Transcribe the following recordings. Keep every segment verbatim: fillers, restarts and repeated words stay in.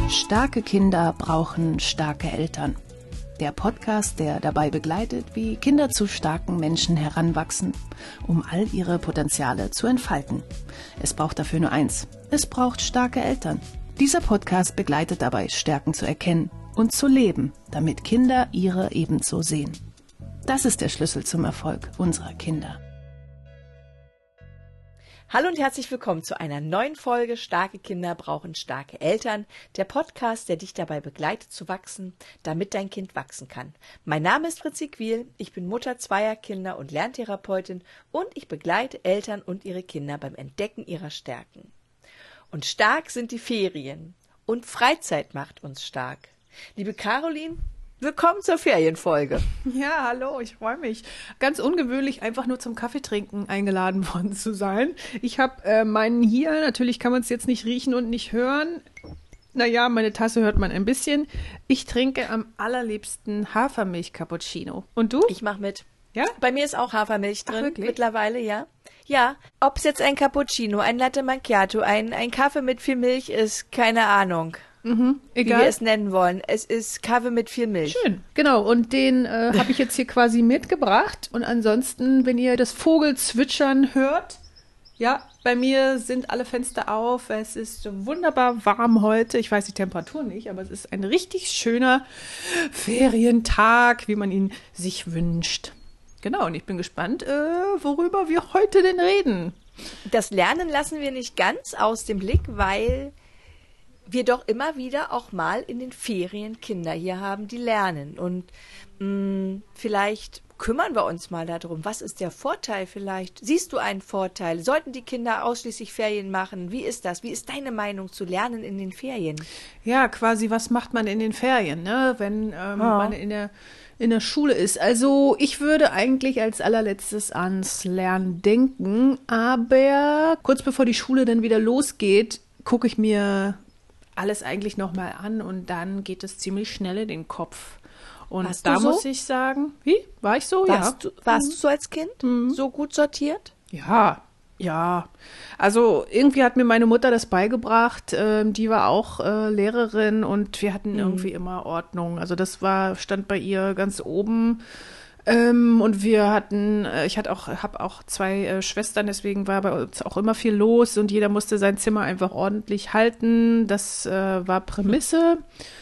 Starke Kinder brauchen starke Eltern. Der Podcast, der dabei begleitet, wie Kinder zu starken Menschen heranwachsen, um all ihre Potenziale zu entfalten. Es braucht dafür nur eins. Es braucht starke Eltern. Dieser Podcast begleitet dabei, Stärken zu erkennen und zu leben, damit Kinder ihre ebenso sehen. Das ist der Schlüssel zum Erfolg unserer Kinder. Hallo und herzlich willkommen zu einer neuen Folge Starke Kinder brauchen starke Eltern, der Podcast, der dich dabei begleitet zu wachsen, damit dein Kind wachsen kann. Mein Name ist Fritzi Quil, ich bin Mutter zweier Kinder und Lerntherapeutin und ich begleite Eltern und ihre Kinder beim Entdecken ihrer Stärken. Und stark sind die Ferien und Freizeit macht uns stark. Liebe Caroline, willkommen zur Ferienfolge. Ja, hallo, ich freue mich. Ganz ungewöhnlich, einfach nur zum Kaffeetrinken eingeladen worden zu sein. Ich habe äh, meinen hier, natürlich kann man es jetzt nicht riechen und nicht hören. Naja, meine Tasse hört man ein bisschen. Ich trinke am allerliebsten Hafermilch-Cappuccino. Und du? Ich mache mit. Ja? Bei mir ist auch Hafermilch drin, Ach, wirklich? Mittlerweile, ja. Ja, ob es jetzt ein Cappuccino, ein Latte Macchiato, ein, ein Kaffee mit viel Milch ist, keine Ahnung. Mhm, Wie egal. wir es nennen wollen. Es ist Kaffee mit viel Milch. Schön, genau. Und den äh, habe ich jetzt hier quasi mitgebracht. Und ansonsten, wenn ihr das Vogelzwitschern hört, ja, bei mir sind alle Fenster auf. Es ist wunderbar warm heute. Ich weiß die Temperatur nicht, aber es ist ein richtig schöner Ferientag, wie man ihn sich wünscht. Genau, und ich bin gespannt, äh, worüber wir heute denn reden. Das Lernen lassen wir nicht ganz aus dem Blick, weil wir doch immer wieder auch mal in den Ferien Kinder hier haben, die lernen. Und mh, vielleicht kümmern wir uns mal darum. Was ist der Vorteil vielleicht? Siehst du einen Vorteil? Sollten die Kinder ausschließlich Ferien machen? Wie ist das? Wie ist deine Meinung zu Lernen in den Ferien? Ja, quasi, was macht man in den Ferien, ne? Wenn ähm, Ja. man in der, in der Schule ist. Also ich würde eigentlich als allerletztes ans Lernen denken, aber kurz bevor die Schule dann wieder losgeht, gucke ich mir alles eigentlich nochmal an und dann geht es ziemlich schnell in den Kopf. Und Warst du da so? muss ich sagen, wie? War ich so? Warst, ja. du, warst du so als Kind so gut sortiert? Ja, ja. Also irgendwie hat mir meine Mutter das beigebracht. Ähm, die war auch äh, Lehrerin und wir hatten irgendwie immer Ordnung. Also das war, stand bei ihr ganz oben. Ähm, und wir hatten, äh, ich hatte auch, habe auch zwei äh, Schwestern, deswegen war bei uns auch immer viel los und jeder musste sein Zimmer einfach ordentlich halten. Das äh, war Prämisse.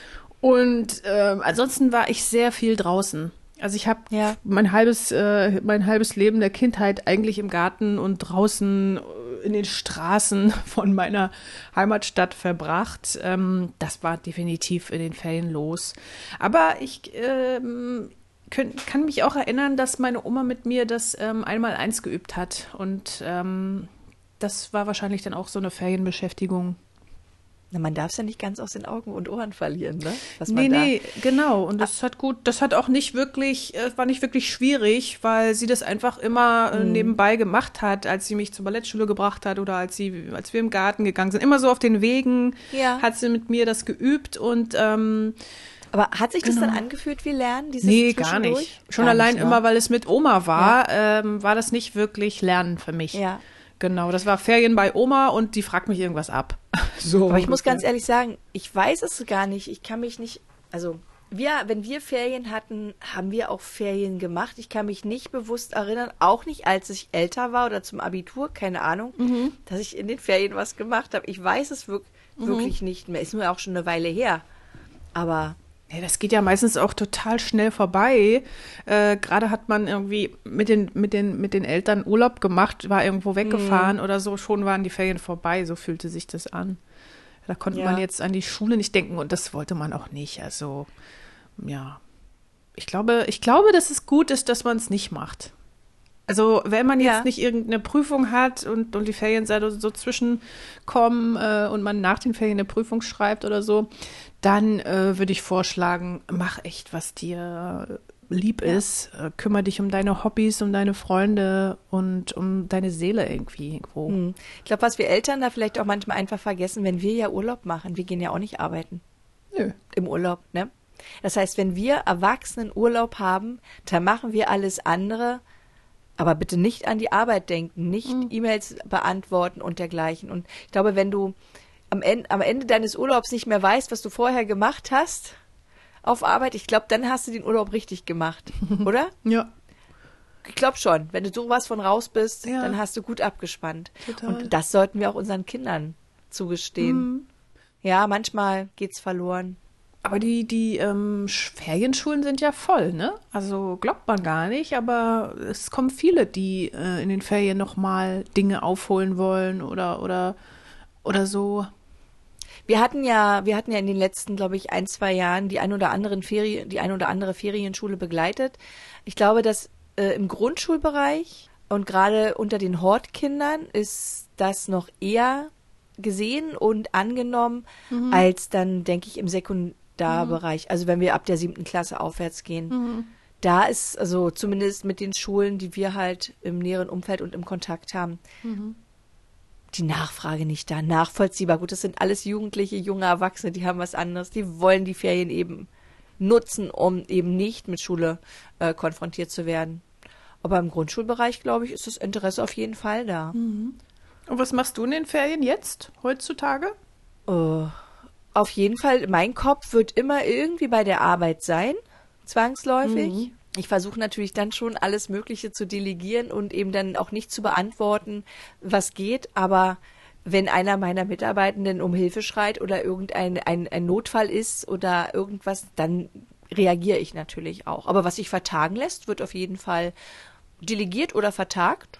Und äh, ansonsten war ich sehr viel draußen. Also ich habe Ja. mein halbes, äh, mein halbes Leben der Kindheit eigentlich im Garten und draußen in den Straßen von meiner Heimatstadt verbracht. Ähm, das war definitiv in den Ferien los. Aber ich ähm, könnt, kann mich auch erinnern, dass meine Oma mit mir das ähm, einmal eins geübt hat. Und ähm, das war wahrscheinlich dann auch so eine Ferienbeschäftigung. Na, man darf es ja nicht ganz aus den Augen und Ohren verlieren, ne? Was man Nee, da nee, genau. Und das hat gut, das hat auch nicht wirklich, äh, war nicht wirklich schwierig, weil sie das einfach immer äh, nebenbei gemacht hat, als sie mich zur Ballettschule gebracht hat oder als sie, als wir im Garten gegangen sind. Immer so auf den Wegen Ja. hat sie mit mir das geübt und ähm, Aber hat sich das Genau. dann angefühlt wie Lernen? Dieses nee, gar zwischendurch? nicht. Schon Gar allein nicht, ne? immer, weil es mit Oma war, ähm, war das nicht wirklich Lernen für mich. Ja. Genau, das war Ferien bei Oma und die fragt mich irgendwas ab. So. Aber ich muss ganz ehrlich sagen, ich weiß es gar nicht. Ich kann mich nicht, also wir, wenn wir Ferien hatten, haben wir auch Ferien gemacht. Ich kann mich nicht bewusst erinnern, auch nicht, als ich älter war oder zum Abitur, keine Ahnung, dass ich in den Ferien was gemacht habe. Ich weiß es wirk wirklich nicht mehr. Ist nur auch schon eine Weile her. Aber Ja, das geht ja meistens auch total schnell vorbei. Äh, gerade hat man irgendwie mit den, mit den, mit den Eltern Urlaub gemacht, war irgendwo weggefahren oder so, schon waren die Ferien vorbei, so fühlte sich das an. Da konnte Ja. man jetzt an die Schule nicht denken und das wollte man auch nicht. Also, ja. Ich glaube, ich glaube, dass es gut ist, dass man es nicht macht. Also, wenn man jetzt Ja. nicht irgendeine Prüfung hat und, und die Ferien so, so zwischenkommen äh, und man nach den Ferien eine Prüfung schreibt oder so, dann äh, würde ich vorschlagen, mach echt, was dir lieb ist. Äh, kümmere dich um deine Hobbys, um deine Freunde und um deine Seele irgendwie irgendwo. hm. ich glaube, was wir Eltern da vielleicht auch manchmal einfach vergessen, wenn wir ja Urlaub machen, wir gehen ja auch nicht arbeiten Nö. im Urlaub, ne? Das heißt, wenn wir Erwachsenen Urlaub haben, dann machen wir alles andere, aber bitte nicht an die Arbeit denken, nicht E-Mails beantworten und dergleichen. Und ich glaube, wenn du am Ende, am Ende deines Urlaubs nicht mehr weißt, was du vorher gemacht hast auf Arbeit, ich glaube, dann hast du den Urlaub richtig gemacht, oder? Ja. Ich glaube schon. Wenn du sowas von raus bist, Ja. dann hast du gut abgespannt. Total. Und das sollten wir auch unseren Kindern zugestehen. Mhm. Ja, manchmal geht's verloren. Aber die, die ähm, Sch- Ferienschulen sind ja voll, ne? Also glaubt man gar nicht, aber es kommen viele, die äh, in den Ferien nochmal Dinge aufholen wollen oder, oder, oder so. Wir hatten ja, wir hatten ja in den letzten, glaube ich, ein, zwei Jahren die ein oder anderen Ferien, die ein oder andere Ferienschule begleitet. Ich glaube, dass äh, im Grundschulbereich und gerade unter den Hortkindern ist das noch eher gesehen und angenommen, Mhm. als dann, denke ich, im Sekundarbereich. Also wenn wir ab der siebten Klasse aufwärts gehen. Mhm. Da ist, also zumindest mit den Schulen, die wir halt im näheren Umfeld und im Kontakt haben, Mhm. die Nachfrage nicht da. Nachvollziehbar. Gut, das sind alles Jugendliche, junge Erwachsene, die haben was anderes. Die wollen die Ferien eben nutzen, um eben nicht mit Schule äh, konfrontiert zu werden. Aber im Grundschulbereich, glaube ich, ist das Interesse auf jeden Fall da. Und was machst du in den Ferien jetzt, heutzutage? Äh, auf jeden Fall, mein Kopf wird immer irgendwie bei der Arbeit sein, zwangsläufig. Mhm. Ich versuche natürlich dann schon alles Mögliche zu delegieren und eben dann auch nicht zu beantworten, was geht. Aber wenn einer meiner Mitarbeitenden um Hilfe schreit oder irgendein ein, ein Notfall ist oder irgendwas, dann reagiere ich natürlich auch. Aber was sich vertagen lässt, wird auf jeden Fall delegiert oder vertagt.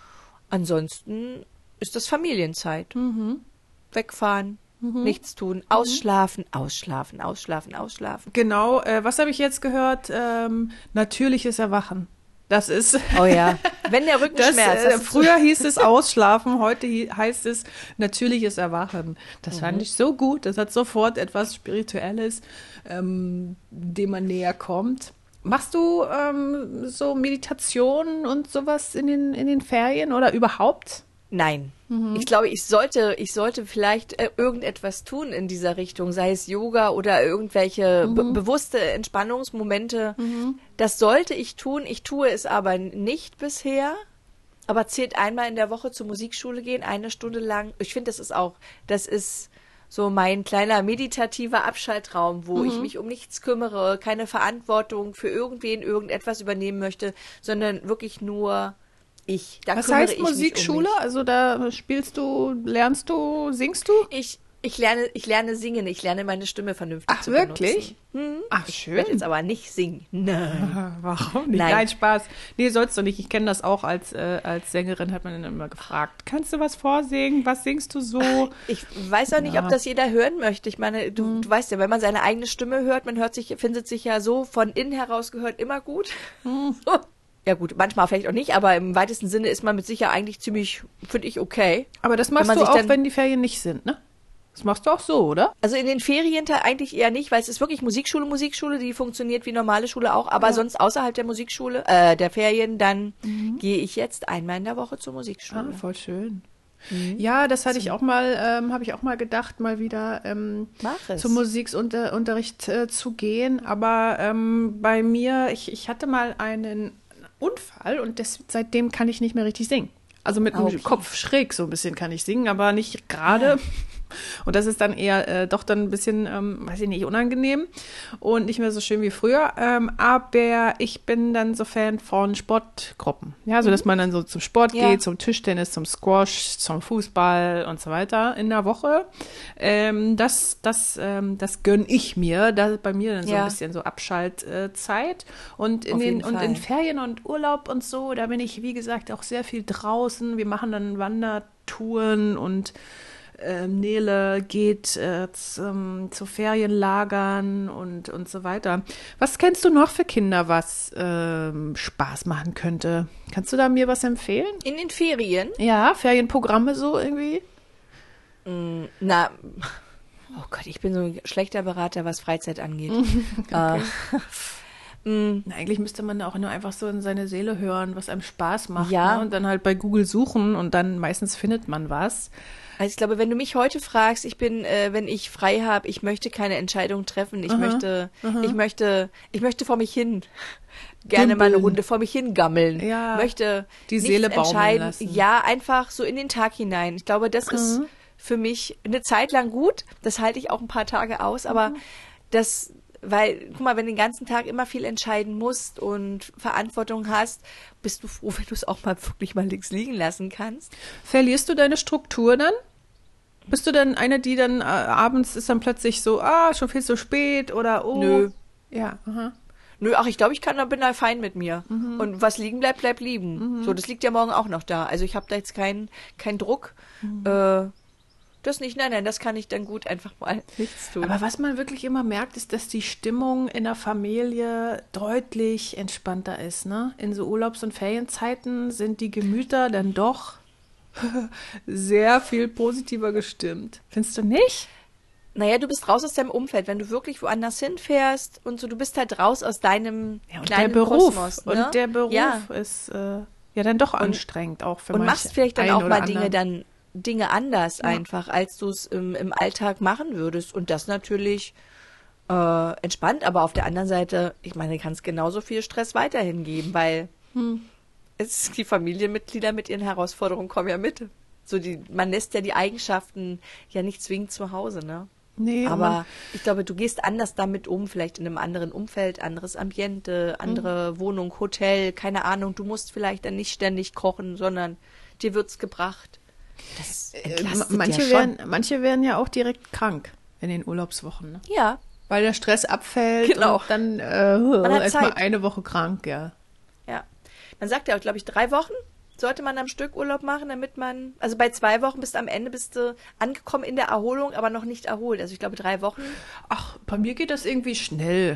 Ansonsten ist das Familienzeit. Mhm. Wegfahren, nichts tun, ausschlafen, ausschlafen, ausschlafen, ausschlafen. Genau, äh, was habe ich jetzt gehört? Ähm, natürliches Erwachen. Das ist, Oh ja, wenn der Rücken das, schmerzt. äh, das ist früher hieß es Ausschlafen, heute hi- heißt es natürliches Erwachen. Das fand ich so gut, das hat sofort etwas Spirituelles, ähm, dem man näher kommt. Machst du ähm, so Meditationen und sowas in den, in den Ferien oder überhaupt? Nein. Ich glaube, ich sollte, ich sollte vielleicht äh, irgendetwas tun in dieser Richtung, sei es Yoga oder irgendwelche be bewusste Entspannungsmomente. Das sollte ich tun. Ich tue es aber nicht bisher. Aber zählt einmal in der Woche zur Musikschule gehen, eine Stunde lang. Ich finde, das ist auch, das ist so mein kleiner meditativer Abschaltraum, wo ich mich um nichts kümmere, keine Verantwortung für irgendwen, irgendetwas übernehmen möchte, sondern wirklich nur ich. Da Was kümmere heißt ich mich um Musikschule? mich. Also da spielst du, lernst du, singst du? Ich, ich lerne, ich lerne singen, ich lerne meine Stimme vernünftig Ach, zu wirklich? benutzen. Hm? Ach, Ich schön. werde jetzt aber nicht singen. Nein. Warum nicht? Nein. Nein, Spaß. Nee, sollst du nicht. Ich kenne das auch als, äh, als Sängerin, hat man dann immer gefragt. Kannst du was vorsingen? Was singst du so? Ich weiß auch nicht, Ja. ob das jeder hören möchte. Ich meine, du, du weißt ja, wenn man seine eigene Stimme hört, man hört sich, findet sich ja so von innen heraus gehört immer gut. So. Ja gut, manchmal vielleicht auch nicht, aber im weitesten Sinne ist man mit sicher eigentlich ziemlich, finde ich, okay. Aber das machst man du sich auch, dann- wenn die Ferien nicht sind, ne? Das machst du auch so, oder? Also in den Ferien te- eigentlich eher nicht, weil es ist wirklich Musikschule, Musikschule, die funktioniert wie normale Schule auch, aber Ja. sonst außerhalb der Musikschule, äh, der Ferien, dann gehe ich jetzt einmal in der Woche zur Musikschule. Ah, voll schön. Ja, das hatte ich auch mal, ähm, habe ich auch mal gedacht, mal wieder ähm, Mach es. zum Musikunterricht äh, zu gehen. Aber ähm, bei mir, ich, ich hatte mal einen Unfall und des, seitdem kann ich nicht mehr richtig singen. Also mit dem Okay. Kopf schräg so ein bisschen kann ich singen, aber nicht gerade. Und das ist dann eher äh, doch dann ein bisschen, ähm, weiß ich nicht, unangenehm und nicht mehr so schön wie früher. Ähm, aber ich bin dann so Fan von Sportgruppen. Ja, so dass man dann so zum Sport Ja. geht, zum Tischtennis, zum Squash, zum Fußball und so weiter in der Woche. Ähm, das das, ähm, das gönn ich mir. Da ist bei mir dann so Ja. ein bisschen so Abschaltzeit. Und in Auf den jeden und in Fall. Ferien und Urlaub und so, da bin ich, wie gesagt, auch sehr viel draußen. Wir machen dann Wandertouren und ähm, Nele geht äh, zum, zu Ferienlagern und, und so weiter. Was kennst du noch für Kinder, was ähm, Spaß machen könnte? Kannst du da mir was empfehlen? In den Ferien? Ja, Ferienprogramme so irgendwie? Na, oh Gott, ich bin so ein schlechter Berater, was Freizeit angeht. äh, mm, Na, eigentlich müsste man auch nur einfach so in seine Seele hören, was einem Spaß macht. Ja. Ne? Und dann halt bei Google suchen und dann meistens findet man was. Also ich glaube, wenn du mich heute fragst, ich bin, äh, wenn ich frei habe, ich möchte keine Entscheidung treffen, ich möchte, ich möchte, ich möchte vor mich hin gerne mal eine Dümpeln. Runde vor mich hin gammeln, Ja, möchte die nichts Seele baumeln entscheiden. lassen. Ja, einfach so in den Tag hinein. Ich glaube, das ist für mich eine Zeit lang gut. Das halte ich auch ein paar Tage aus, aber mhm. das, weil, guck mal, wenn du den ganzen Tag immer viel entscheiden musst und Verantwortung hast, bist du froh, wenn du es auch mal wirklich mal links liegen lassen kannst. Verlierst du deine Struktur dann? Bist du dann eine, die dann äh, abends ist dann plötzlich so, ah, schon viel zu spät oder oh. Nö. Ja, aha. Nö, ach, ich glaube, ich kann da, bin da fein mit mir. Mhm. Und was liegen bleibt, bleibt liegen. Mhm. So, das liegt ja morgen auch noch da. Also ich habe da jetzt keinen keinen Druck. Mhm. Äh, das nicht, nein, nein, das kann ich dann gut einfach mal nichts tun. Aber was man wirklich immer merkt, ist, dass die Stimmung in der Familie deutlich entspannter ist, ne? In so Urlaubs- und Ferienzeiten sind die Gemüter dann doch sehr viel positiver gestimmt. Findest du nicht? Naja, du bist raus aus deinem Umfeld, wenn du wirklich woanders hinfährst und so, du bist halt raus aus deinem ja, und kleinen der Beruf, Kosmos. Ne? Und der Beruf ja. ist äh, ja dann doch anstrengend, und, auch für und manche. Und machst vielleicht dann auch mal anderen. Dinge dann Dinge anders ja. einfach, als du es im, im Alltag machen würdest. Und das natürlich äh, entspannt, aber auf der anderen Seite, ich meine, du kannst genauso viel Stress weiterhin geben, weil hm. es, die Familienmitglieder mit ihren Herausforderungen kommen ja mit. So die, man lässt ja die Eigenschaften ja nicht zwingend zu Hause, ne? Nee, aber ich glaube, du gehst anders damit um, vielleicht in einem anderen Umfeld, anderes Ambiente, andere mhm. Wohnung, Hotel, keine Ahnung. Du musst vielleicht dann nicht ständig kochen, sondern dir wird's gebracht. Das entlastet äh, manche ja schon. werden, manche werden ja auch direkt krank in den Urlaubswochen, ne? Ja. Weil der Stress abfällt genau. und dann äh, erstmal eine Woche krank, ja. Ja. Man sagt ja auch, glaube ich, drei Wochen sollte man am Stück Urlaub machen, damit man, also bei zwei Wochen bist du am Ende bist du angekommen in der Erholung, aber noch nicht erholt. Also ich glaube drei Wochen. Ach, bei mir geht das irgendwie schnell.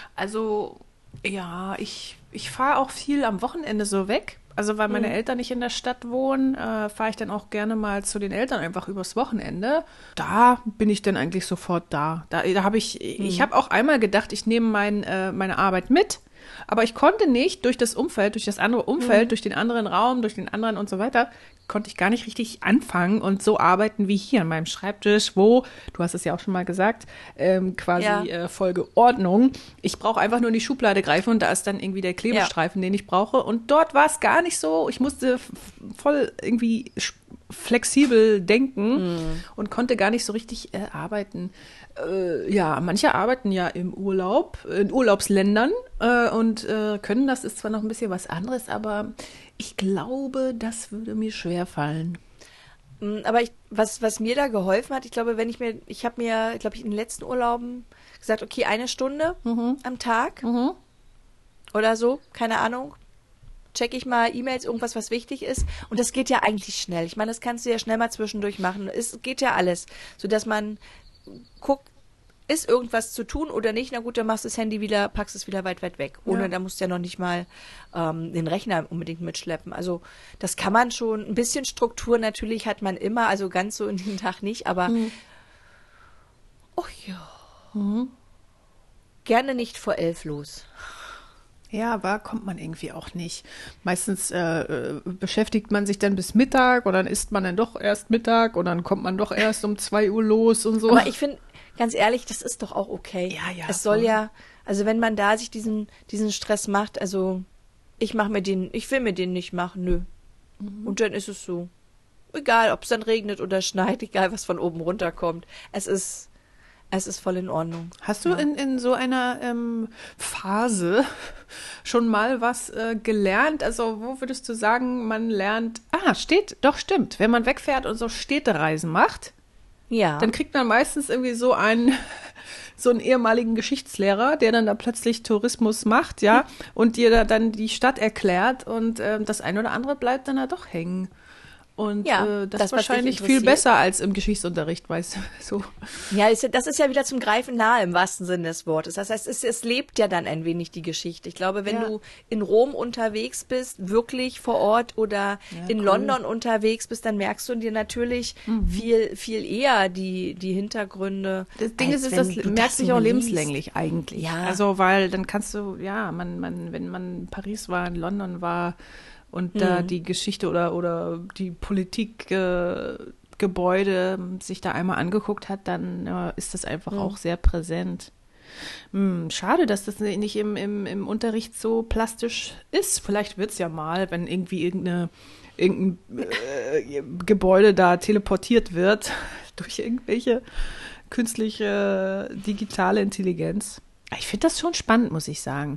Also ja, ich, ich fahre auch viel am Wochenende so weg. Also weil meine mhm. Eltern nicht in der Stadt wohnen, äh, fahre ich dann auch gerne mal zu den Eltern einfach übers Wochenende. Da bin ich dann eigentlich sofort da. Da, da habe ich, mhm. ich habe auch einmal gedacht, ich nehme mein, äh, meine Arbeit mit. Aber ich konnte nicht durch das Umfeld, durch das andere Umfeld, mhm. durch den anderen Raum, durch den anderen und so weiter, konnte ich gar nicht richtig anfangen und so arbeiten wie hier an meinem Schreibtisch, wo, du hast es ja auch schon mal gesagt, ähm, quasi ja. äh, Folge Ordnung. Ich brauche einfach nur in die Schublade greifen und da ist dann irgendwie der Klebestreifen, ja. den ich brauche. Und dort war es gar nicht so. Ich musste f- voll irgendwie flexibel denken mhm. und konnte gar nicht so richtig äh, arbeiten. Äh, ja, manche arbeiten ja im Urlaub, in Urlaubsländern äh, und äh, können, das ist zwar noch ein bisschen was anderes, aber ich glaube, das würde mir schwerfallen. Aber ich, was, was mir da geholfen hat, ich glaube, wenn ich mir, ich habe mir, glaube ich, in den letzten Urlauben gesagt, okay, eine Stunde mhm. am Tag mhm. oder so, keine Ahnung, checke ich mal E-Mails, irgendwas, was wichtig ist. Und das geht ja eigentlich schnell. Ich meine, das kannst du ja schnell mal zwischendurch machen. Es geht ja alles, sodass man guckt, ist irgendwas zu tun oder nicht? Na gut, dann machst du das Handy wieder, packst es wieder weit, weit weg. Ohne, ja. da musst du ja noch nicht mal ähm, den Rechner unbedingt mitschleppen. Also das kann man schon. Ein bisschen Struktur natürlich hat man immer, also ganz so in den Tag nicht, aber mhm. oh ja, mhm. gerne nicht vor elf los. Ja, aber kommt man irgendwie auch nicht. Meistens äh, beschäftigt man sich dann bis Mittag oder dann isst man dann doch erst Mittag und dann kommt man doch erst um zwei Uhr los und so. Aber ich finde, ganz ehrlich, das ist doch auch okay. Ja, ja. Es soll ja, also wenn man da sich diesen, diesen Stress macht, also ich mach mir den, ich will mir den nicht machen, nö. Mhm. Und dann ist es so. Egal, ob es dann regnet oder schneit, egal was von oben runterkommt. Es ist, es ist voll in Ordnung. Hast du ja. in, in so einer ähm, Phase schon mal was äh, gelernt? Also wo würdest du sagen, man lernt, ah, steht, doch stimmt, wenn man wegfährt und so Städtereisen macht, ja. dann kriegt man meistens irgendwie so einen, so einen ehemaligen Geschichtslehrer, der dann da plötzlich Tourismus macht, ja, und dir da dann die Stadt erklärt und ähm, das eine oder andere bleibt dann da doch hängen. Und ja, äh, das, das ist wahrscheinlich viel besser als im Geschichtsunterricht, weißt du. So. Ja, ist, das ist ja wieder zum Greifen nahe im wahrsten Sinne des Wortes. Das heißt, es, es lebt ja dann ein wenig die Geschichte. Ich glaube, wenn ja. du in Rom unterwegs bist, wirklich vor Ort oder ja, in cool. London unterwegs bist, dann merkst du dir natürlich mhm. viel viel eher die die Hintergründe. Das Ding ist, ist das merkt sich auch lebenslänglich eigentlich. Ja. Also, weil dann kannst du, ja, man, man, wenn man in Paris war, in London war, und da hm. die Geschichte oder, oder die Politikgebäude äh, sich da einmal angeguckt hat, dann äh, ist das einfach hm. auch sehr präsent. Hm, schade, dass das nicht im, im, im Unterricht so plastisch ist. Vielleicht wird es ja mal, wenn irgendwie irgendeine, irgendein äh, Gebäude da teleportiert wird durch irgendwelche künstliche digitale Intelligenz. Ich finde das schon spannend, muss ich sagen.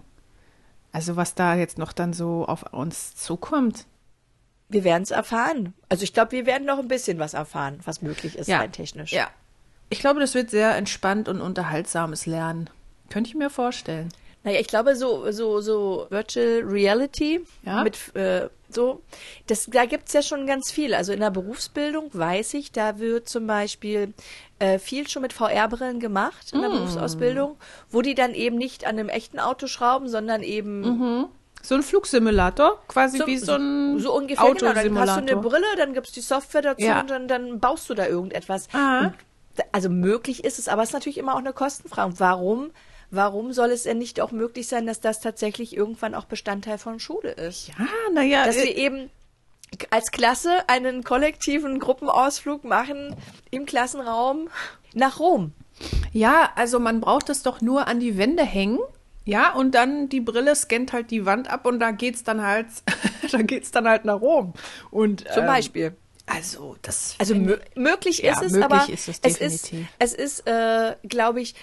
Also was da jetzt noch dann so auf uns zukommt. Wir werden es erfahren. Also ich glaube, wir werden noch ein bisschen was erfahren, was möglich ist, Ja. rein technisch. Ja. Ich glaube, das wird sehr entspannt und unterhaltsames Lernen. Könnte ich mir vorstellen. Naja, ich glaube, so, so, so Virtual Reality Ja. mit äh, so, das, da gibt's ja schon ganz viel. Also in der Berufsbildung weiß ich, da wird zum Beispiel äh, viel schon mit V R-Brillen gemacht in der Mm. Berufsausbildung, wo die dann eben nicht an einem echten Auto schrauben, sondern eben Mhm. So ein Flugsimulator, quasi so, wie so ein so ungefähr, genau. Dann hast du Autosimulator. eine Brille, dann gibt's die Software dazu Ja. und dann, dann baust du da irgendetwas. Ah. Und, da- also möglich ist es, aber es ist natürlich immer auch eine Kostenfrage. Warum? Warum soll es denn nicht auch möglich sein, dass das tatsächlich irgendwann auch Bestandteil von Schule ist? Ja, naja. Dass äh, wir eben als Klasse einen kollektiven Gruppenausflug machen im Klassenraum nach Rom. Ja, also man braucht es doch nur an die Wände hängen. Ja, und dann die Brille scannt halt die Wand ab und da geht's dann halt, da geht's dann halt nach Rom. Und, Zum ähm, Beispiel. Also, das. Also mö möglich Ja, ist es, möglich aber ist es es ist, definitiv. es ist, äh, glaube ich,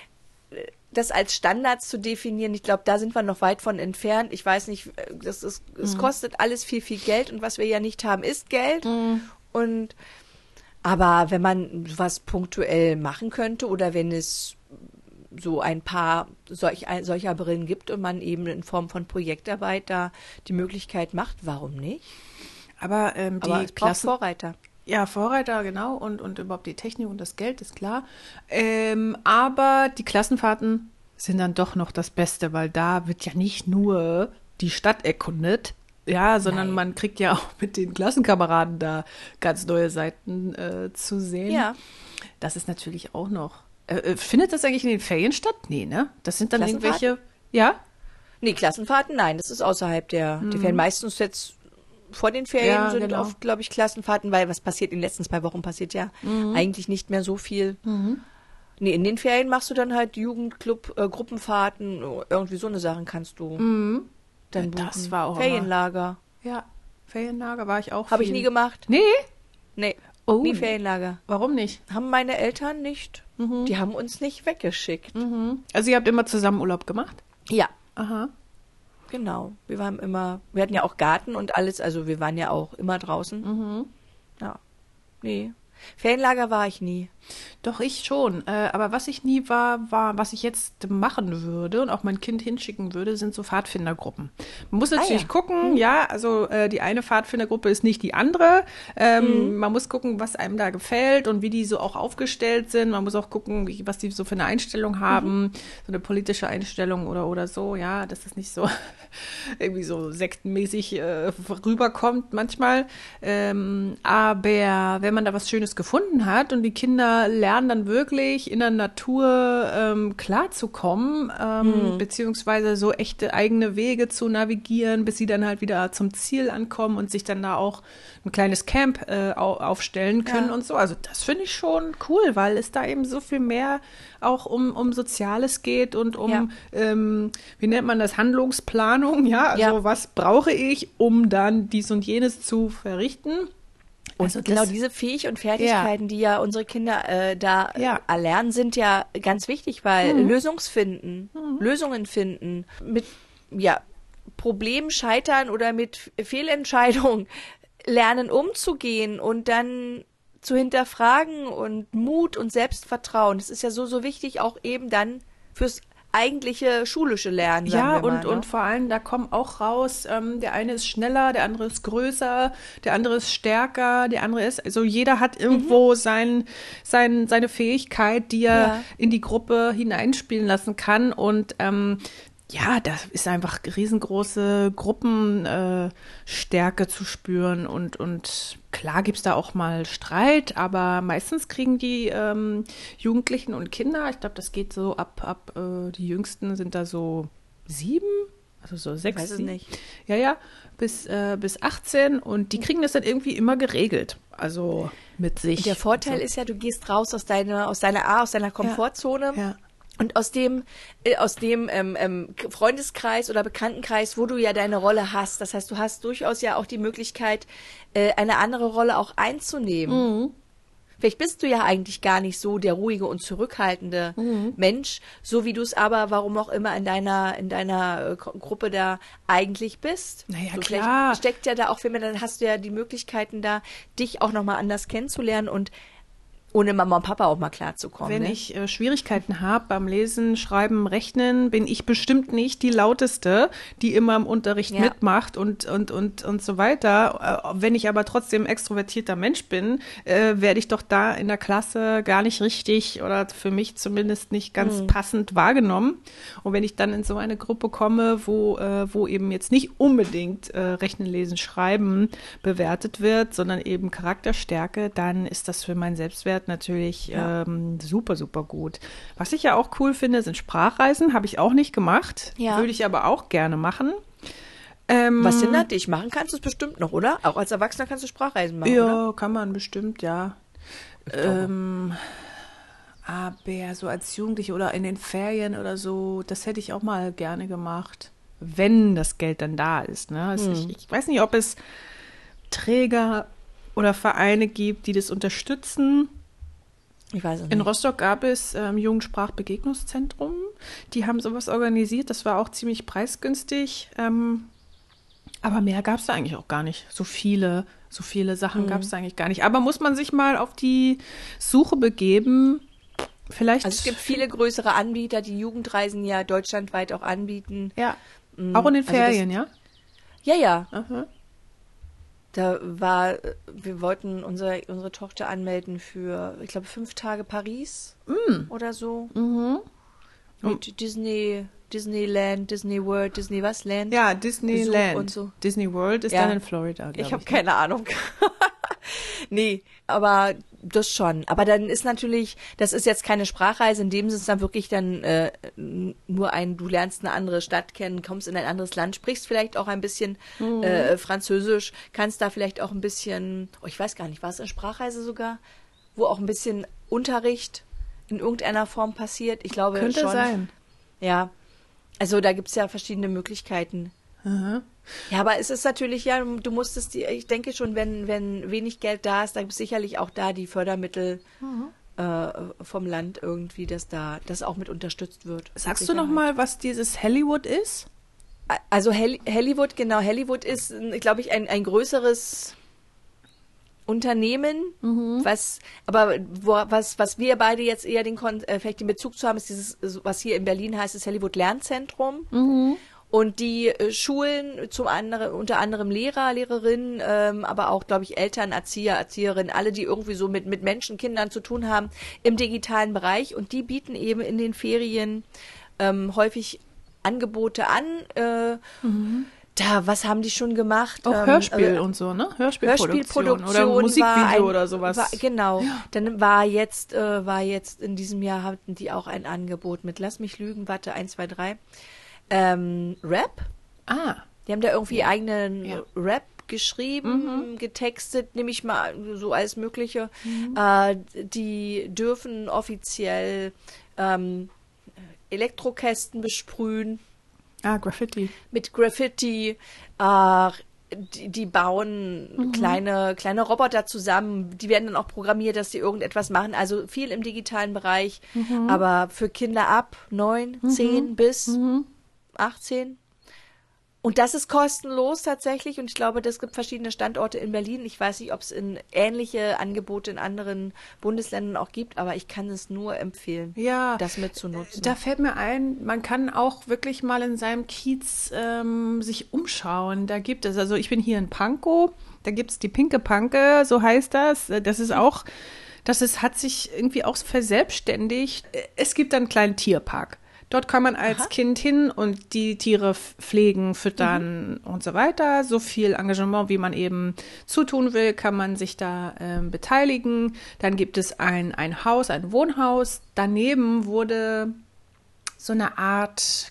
das als Standards zu definieren, ich glaube, da sind wir noch weit von entfernt. Ich weiß nicht, äh, das ist, es kostet alles viel, viel Geld und was wir ja nicht haben, ist Geld. Und aber wenn man was punktuell machen könnte oder wenn es so ein paar solch, ein, solcher Brillen gibt und man eben in Form von Projektarbeit da die Möglichkeit macht, warum nicht? aber ähm, die Aber es braucht Klassen. Vorreiter. Ja, Vorreiter, genau, und, und überhaupt die Technik und das Geld, ist klar. Ähm, aber die Klassenfahrten sind dann doch noch das Beste, weil da wird ja nicht nur die Stadt erkundet, ja, sondern Nein. man kriegt ja auch mit den Klassenkameraden da ganz neue Seiten äh, zu sehen. Ja. Das ist natürlich auch noch. Äh, äh, findet das eigentlich in den Ferien statt? Nee, ne? Das sind dann Klassenfahrten? irgendwelche. Ja? Nee, Klassenfahrten, nein, das ist außerhalb der, der Ferien. Meistens jetzt vor den Ferien Ja, sind genau. oft, glaube ich, Klassenfahrten, weil was passiert in den letzten zwei Wochen, passiert ja eigentlich nicht mehr so viel. Nee, in den Ferien machst du dann halt Jugendclub, äh, Gruppenfahrten, irgendwie so eine Sachen kannst du dann buchen. Das war auch Ferienlager. Ja. Ferienlager war ich auch. Habe ich viel. nie gemacht. Nee? Nee, Oh. nie Ferienlager. Warum nicht? Haben meine Eltern nicht. Die haben uns nicht weggeschickt. Also ihr habt immer zusammen Urlaub gemacht? Ja, Aha. genau. Wir waren immer, wir hatten ja auch Garten und alles, also wir waren ja auch immer draußen. Ja, nee. Ferienlager war ich nie. Doch, ich schon. Äh, aber was ich nie war, war, was ich jetzt machen würde und auch mein Kind hinschicken würde, sind so Pfadfindergruppen. Man muss natürlich ja. gucken, ja, also äh, die eine Pfadfindergruppe ist nicht die andere. Ähm, Man muss gucken, was einem da gefällt und wie die so auch aufgestellt sind. Man muss auch gucken, wie, was die so für eine Einstellung haben, so eine politische Einstellung oder, oder so, ja, dass das nicht so irgendwie so sektenmäßig äh, rüberkommt manchmal. Ähm, aber wenn man da was Schönes gefunden hat und die Kinder lernen dann wirklich in der Natur ähm, klarzukommen, ähm, beziehungsweise so echte eigene Wege zu navigieren, bis sie dann halt wieder zum Ziel ankommen und sich dann da auch ein kleines Camp äh, au- aufstellen können Ja. und so. Also das finde ich schon cool, weil es da eben so viel mehr auch um, um Soziales geht und um, Ja. ähm, wie nennt man das, Handlungsplanung, ja, also Ja. was brauche ich, um dann dies und jenes zu verrichten. Und Also genau diese Fähig- und Fertigkeiten, die ja unsere Kinder äh, da Ja. äh, erlernen, sind ja ganz wichtig, weil Lösungsfinden, Lösungen finden, mit ja, Problemen scheitern oder mit Fehlentscheidungen lernen umzugehen und dann zu hinterfragen und Mut und Selbstvertrauen. Das ist ja so, so wichtig, auch eben dann fürs eigentliche schulische Lernen. sagen Ja, wir und, mal, ne? und vor allem, da kommen auch raus, ähm, der eine ist schneller, der andere ist größer, der andere ist stärker, der andere ist, also jeder hat irgendwo sein, sein, seine Fähigkeit, die er Ja. in die Gruppe hineinspielen lassen kann und ähm, ja, da ist einfach riesengroße Gruppenstärke äh, Stärke zu spüren und, und klar gibt's da auch mal Streit, aber meistens kriegen die ähm, Jugendlichen und Kinder, ich glaube, das geht so ab, ab äh, die Jüngsten sind da so sieben, also so sechs, weiß es sieben. nicht. Ja, ja, bis, äh, bis achtzehn und die kriegen das dann irgendwie immer geregelt, also mit sich. Und der Vorteil so. ist ja, du gehst raus aus deiner, aus deiner A, aus deiner Komfortzone. Ja. Und aus dem, äh, aus dem ähm, ähm, Freundeskreis oder Bekanntenkreis, wo du ja deine Rolle hast, das heißt, du hast durchaus ja auch die Möglichkeit, äh, eine andere Rolle auch einzunehmen. Mhm. Vielleicht bist du ja eigentlich gar nicht so der ruhige und zurückhaltende Mhm. Mensch, so wie du es aber, warum auch immer, in deiner in deiner äh, Gru- Gruppe da eigentlich bist. Naja, so, klar. Vielleicht steckt ja da auch viel mehr, dann hast du ja die Möglichkeiten da, dich auch nochmal anders kennenzulernen und ohne Mama und Papa auch mal klarzukommen. Wenn ne? ich äh, Schwierigkeiten habe beim Lesen, Schreiben, Rechnen, bin ich bestimmt nicht die lauteste, die immer im Unterricht Ja. mitmacht und, und, und, und so weiter. Äh, wenn ich aber trotzdem extrovertierter Mensch bin, äh, werde ich doch da in der Klasse gar nicht richtig oder für mich zumindest nicht ganz Mhm. passend wahrgenommen. Und wenn ich dann in so eine Gruppe komme, wo, äh, wo eben jetzt nicht unbedingt äh, Rechnen, Lesen, Schreiben bewertet wird, sondern eben Charakterstärke, dann ist das für meinen Selbstwert natürlich Ja. ähm, super, super gut. Was ich ja auch cool finde, sind Sprachreisen. Habe ich auch nicht gemacht. Ja. Würde ich aber auch gerne machen. Ähm, Was hindert dich? Machen kannst du es bestimmt noch, oder? Auch als Erwachsener kannst du Sprachreisen machen, oder? Ja, kann man bestimmt, ja. Ähm, aber so als Jugendliche oder in den Ferien oder so, das hätte ich auch mal gerne gemacht, wenn das Geld dann da ist. Ne? Also Hm. ich, ich weiß nicht, ob es Träger oder Vereine gibt, die das unterstützen. Ich weiß es In nicht. Rostock gab es ähm, Jugendsprachbegegnungszentrum. Die haben sowas organisiert. Das war auch ziemlich preisgünstig. Ähm, aber mehr gab es da eigentlich auch gar nicht. So viele, so viele Sachen Mhm. gab es da eigentlich gar nicht. Aber muss man sich mal auf die Suche begeben. Vielleicht. Also es gibt viele größere Anbieter, die Jugendreisen ja deutschlandweit auch anbieten. Ja, Mhm. auch in den Also das- Ferien, ja? Ja, ja. Aha. Da war, wir wollten unsere, unsere Tochter anmelden für, ich glaube, fünf Tage Paris oder so. Mhm. Mit Disney, Disneyland, Disney World, Disney was Land? Ja, Disneyland. und so. Disney World ist Ja. dann in Florida, glaub Ich habe ne? keine Ahnung. Nee, aber das schon. Aber dann ist natürlich, das ist jetzt keine Sprachreise, in dem Sinne ist dann wirklich dann äh, n- nur ein, du lernst eine andere Stadt kennen, kommst in ein anderes Land, sprichst vielleicht auch ein bisschen äh, Französisch, kannst da vielleicht auch ein bisschen, oh, ich weiß gar nicht, war es eine Sprachreise sogar, wo auch ein bisschen Unterricht in irgendeiner Form passiert? Ich glaube Könnte schon. sein. Ja, also da gibt's ja verschiedene Möglichkeiten. Aha. Ja, aber es ist natürlich, ja, du musstest, die, ich denke schon, wenn, wenn wenig Geld da ist, da gibt es sicherlich auch da die Fördermittel äh, vom Land irgendwie, dass da das auch mit unterstützt wird. Sagst Mit du noch Sicherheit. mal, was dieses Hollywood ist? Also Hel- Hollywood, genau, Hollywood ist, glaube ich, ein, ein größeres Unternehmen, was, aber wo, was, was wir beide jetzt eher den, Kon äh, vielleicht den Bezug zu haben, ist dieses, was hier in Berlin heißt, das Hollywood Lernzentrum. Und die äh, Schulen, zum anderen, unter anderem Lehrer, Lehrerinnen, ähm, aber auch, glaube ich, Eltern, Erzieher, Erzieherinnen, alle, die irgendwie so mit, mit Menschen, Kindern zu tun haben im digitalen Bereich. Und die bieten eben in den Ferien ähm, häufig Angebote an. Äh, Da, was haben die schon gemacht? Auch Ähm, Hörspiel also, und so, ne? Hörspielproduktion, Hörspielproduktion oder Musikvideo war ein, oder sowas. War, genau. Dann war jetzt, äh, war jetzt in diesem Jahr hatten die auch ein Angebot mit, lass mich lügen, warte, eins, zwei, drei. Ähm, Rap. Ah, Die haben da irgendwie eigenen Ja. Rap geschrieben, getextet, nehme ich mal so alles Mögliche. Äh, die dürfen offiziell ähm, Elektrokästen besprühen ah, Graffiti. mit Graffiti. Äh, die, die bauen kleine, kleine Roboter zusammen. Die werden dann auch programmiert, dass sie irgendetwas machen. Also viel im digitalen Bereich. Aber für Kinder ab neun, zehn bis achtzehn. Und das ist kostenlos tatsächlich. Und ich glaube, das gibt verschiedene Standorte in Berlin. Ich weiß nicht, ob es in ähnliche Angebote in anderen Bundesländern auch gibt, aber ich kann es nur empfehlen, Ja, das mitzunutzen. da fällt mir ein, man kann auch wirklich mal in seinem Kiez ähm, sich umschauen. Da gibt es, also ich bin hier in Pankow, da gibt es die Pinke Panke, so heißt das. Das ist auch, das ist, hat sich irgendwie auch verselbstständigt. Es gibt einen kleinen Tierpark. Dort kann man als Aha. Kind hin und die Tiere pflegen, füttern und so weiter. So viel Engagement, wie man eben zutun will, kann man sich da ähm, beteiligen. Dann gibt es ein, ein Haus, ein Wohnhaus. Daneben wurde so eine Art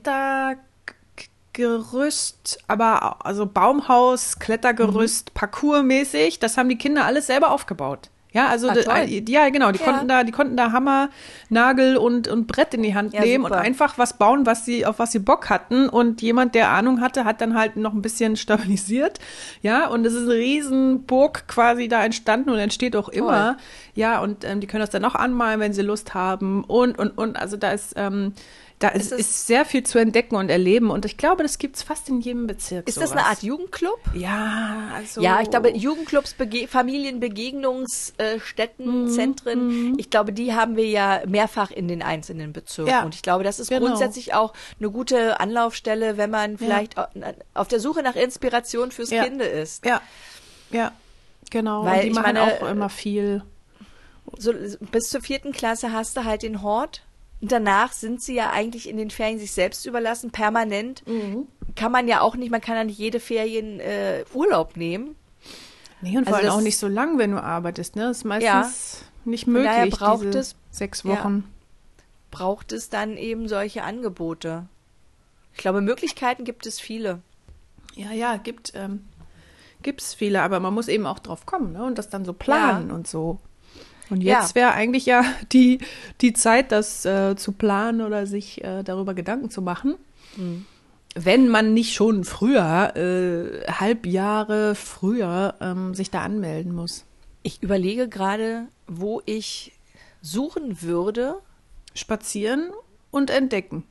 Klettergerüst, aber also Baumhaus, Klettergerüst, Parkourmäßig. Das haben die Kinder alles selber aufgebaut. Ja, also Ah, de, toll. ja, genau, die Ja. konnten da, die konnten da Hammer, Nagel und und Brett in die Hand Ja, nehmen super. und einfach was bauen, was sie auf was sie Bock hatten, und jemand, der Ahnung hatte, hat dann halt noch ein bisschen stabilisiert. Ja, und es ist eine Riesenburg quasi da entstanden und entsteht auch immer. Ja, und ähm, die können das dann auch anmalen, wenn sie Lust haben, und und und also da ist ähm, da ist, Ist es- ist sehr viel zu entdecken und erleben, und ich glaube, das gibt's fast in jedem Bezirk. Ist das sowas. eine Art Jugendclub? Ja, also Ja, ich glaube, Jugendclubs, Bege Familienbegegnungsstätten, Mhm, Zentren, ich glaube, die haben wir ja mehrfach in den einzelnen Bezirken. Ja, Und ich glaube, das ist genau. grundsätzlich auch eine gute Anlaufstelle, wenn man vielleicht au- auf der Suche nach Inspiration fürs Ja. Kind ist. Ja, ja, genau. Weil und die ich machen meine, auch immer viel. So, bis zur vierten Klasse hast du halt den Hort. Und danach sind sie ja eigentlich in den Ferien sich selbst überlassen, permanent. Kann man ja auch nicht, man kann ja nicht jede Ferien äh, Urlaub nehmen. Nee, und vor Also allem auch das- nicht so lang, wenn du arbeitest, ne? Das ist meistens Ja. nicht Von möglich, daher braucht diese es- sechs ja. Wochen. Braucht es dann eben solche Angebote. Ich glaube, Möglichkeiten gibt es viele. Ja, ja, gibt ähm, gibt's viele, aber man muss eben auch drauf kommen, ne? Und das dann so planen Ja. und so. Und Ja. jetzt wäre eigentlich ja die, die Zeit, das äh, zu planen oder sich äh, darüber Gedanken zu machen. Hm. Wenn man nicht schon früher, äh, Halbjahre früher, ähm, sich da anmelden muss. Ich überlege gerade, wo ich suchen würde. Spazieren und entdecken.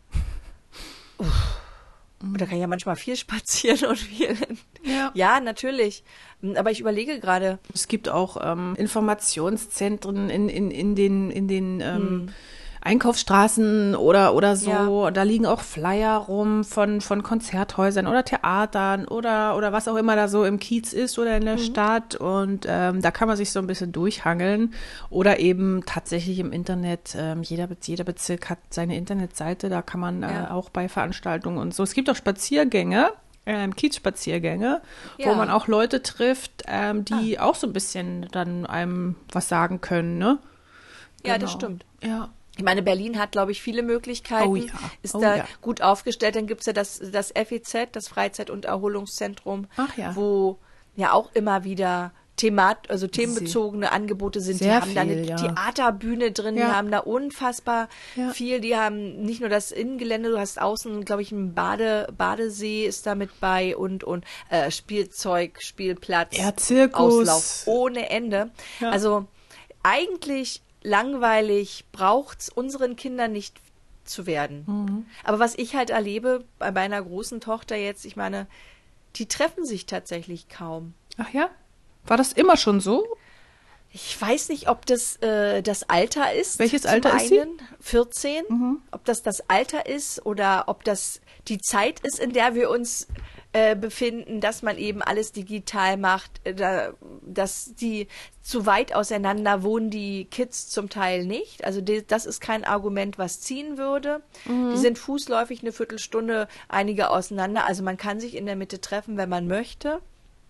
Da kann ich ja manchmal viel spazieren und viel. Ja. Ja, natürlich. Aber ich überlege gerade. Es gibt auch ähm, Informationszentren in, in, in den, in den ähm, Einkaufsstraßen oder, oder so. Ja. Da liegen auch Flyer rum von, von Konzerthäusern oder Theatern oder, oder was auch immer da so im Kiez ist oder in der Stadt. Und ähm, da kann man sich so ein bisschen durchhangeln. Oder eben tatsächlich im Internet. Ähm, jeder, Bez- jeder Bezirk hat seine Internetseite. Da kann man äh, Ja. auch bei Veranstaltungen und so. Es gibt auch Spaziergänge. Ähm, Kiezspaziergänge, wo Ja. man auch Leute trifft, ähm, die auch so ein bisschen dann einem was sagen können, ne? Ja, das Genau. stimmt. Ja. Ich meine, Berlin hat, glaube ich, viele Möglichkeiten, Oh ja, ist oh da ja. gut aufgestellt. Dann gibt's ja das, das F E Z, das Freizeit- und Erholungszentrum, Ach ja. wo ja auch immer wieder Themat, also themenbezogene Angebote sind. Sehr die haben da eine viel, ja. Theaterbühne drin, die Ja. haben da unfassbar Ja. viel. Die haben nicht nur das Innengelände, du hast außen, glaube ich, einen Bade, Badesee ist da mit bei und, und äh, Spielzeug, Spielplatz, Ja, Zirkus. Auslauf ohne Ende. Ja. Also eigentlich langweilig braucht's unseren Kindern nicht zu werden. Mhm. Aber was ich halt erlebe bei meiner großen Tochter jetzt, ich meine, die treffen sich tatsächlich kaum. Ach ja? War das immer schon so? Ich weiß nicht, ob das äh, das Alter ist. Welches zum Alter ist sie? einen, vierzehn. Ob das das Alter ist oder ob das die Zeit ist, in der wir uns äh, befinden, dass man eben alles digital macht, äh, da, dass die zu weit auseinander wohnen, die Kids zum Teil nicht. Also die, das ist kein Argument, was ziehen würde. Die sind fußläufig eine Viertelstunde einige auseinander. Also man kann sich in der Mitte treffen, wenn man möchte.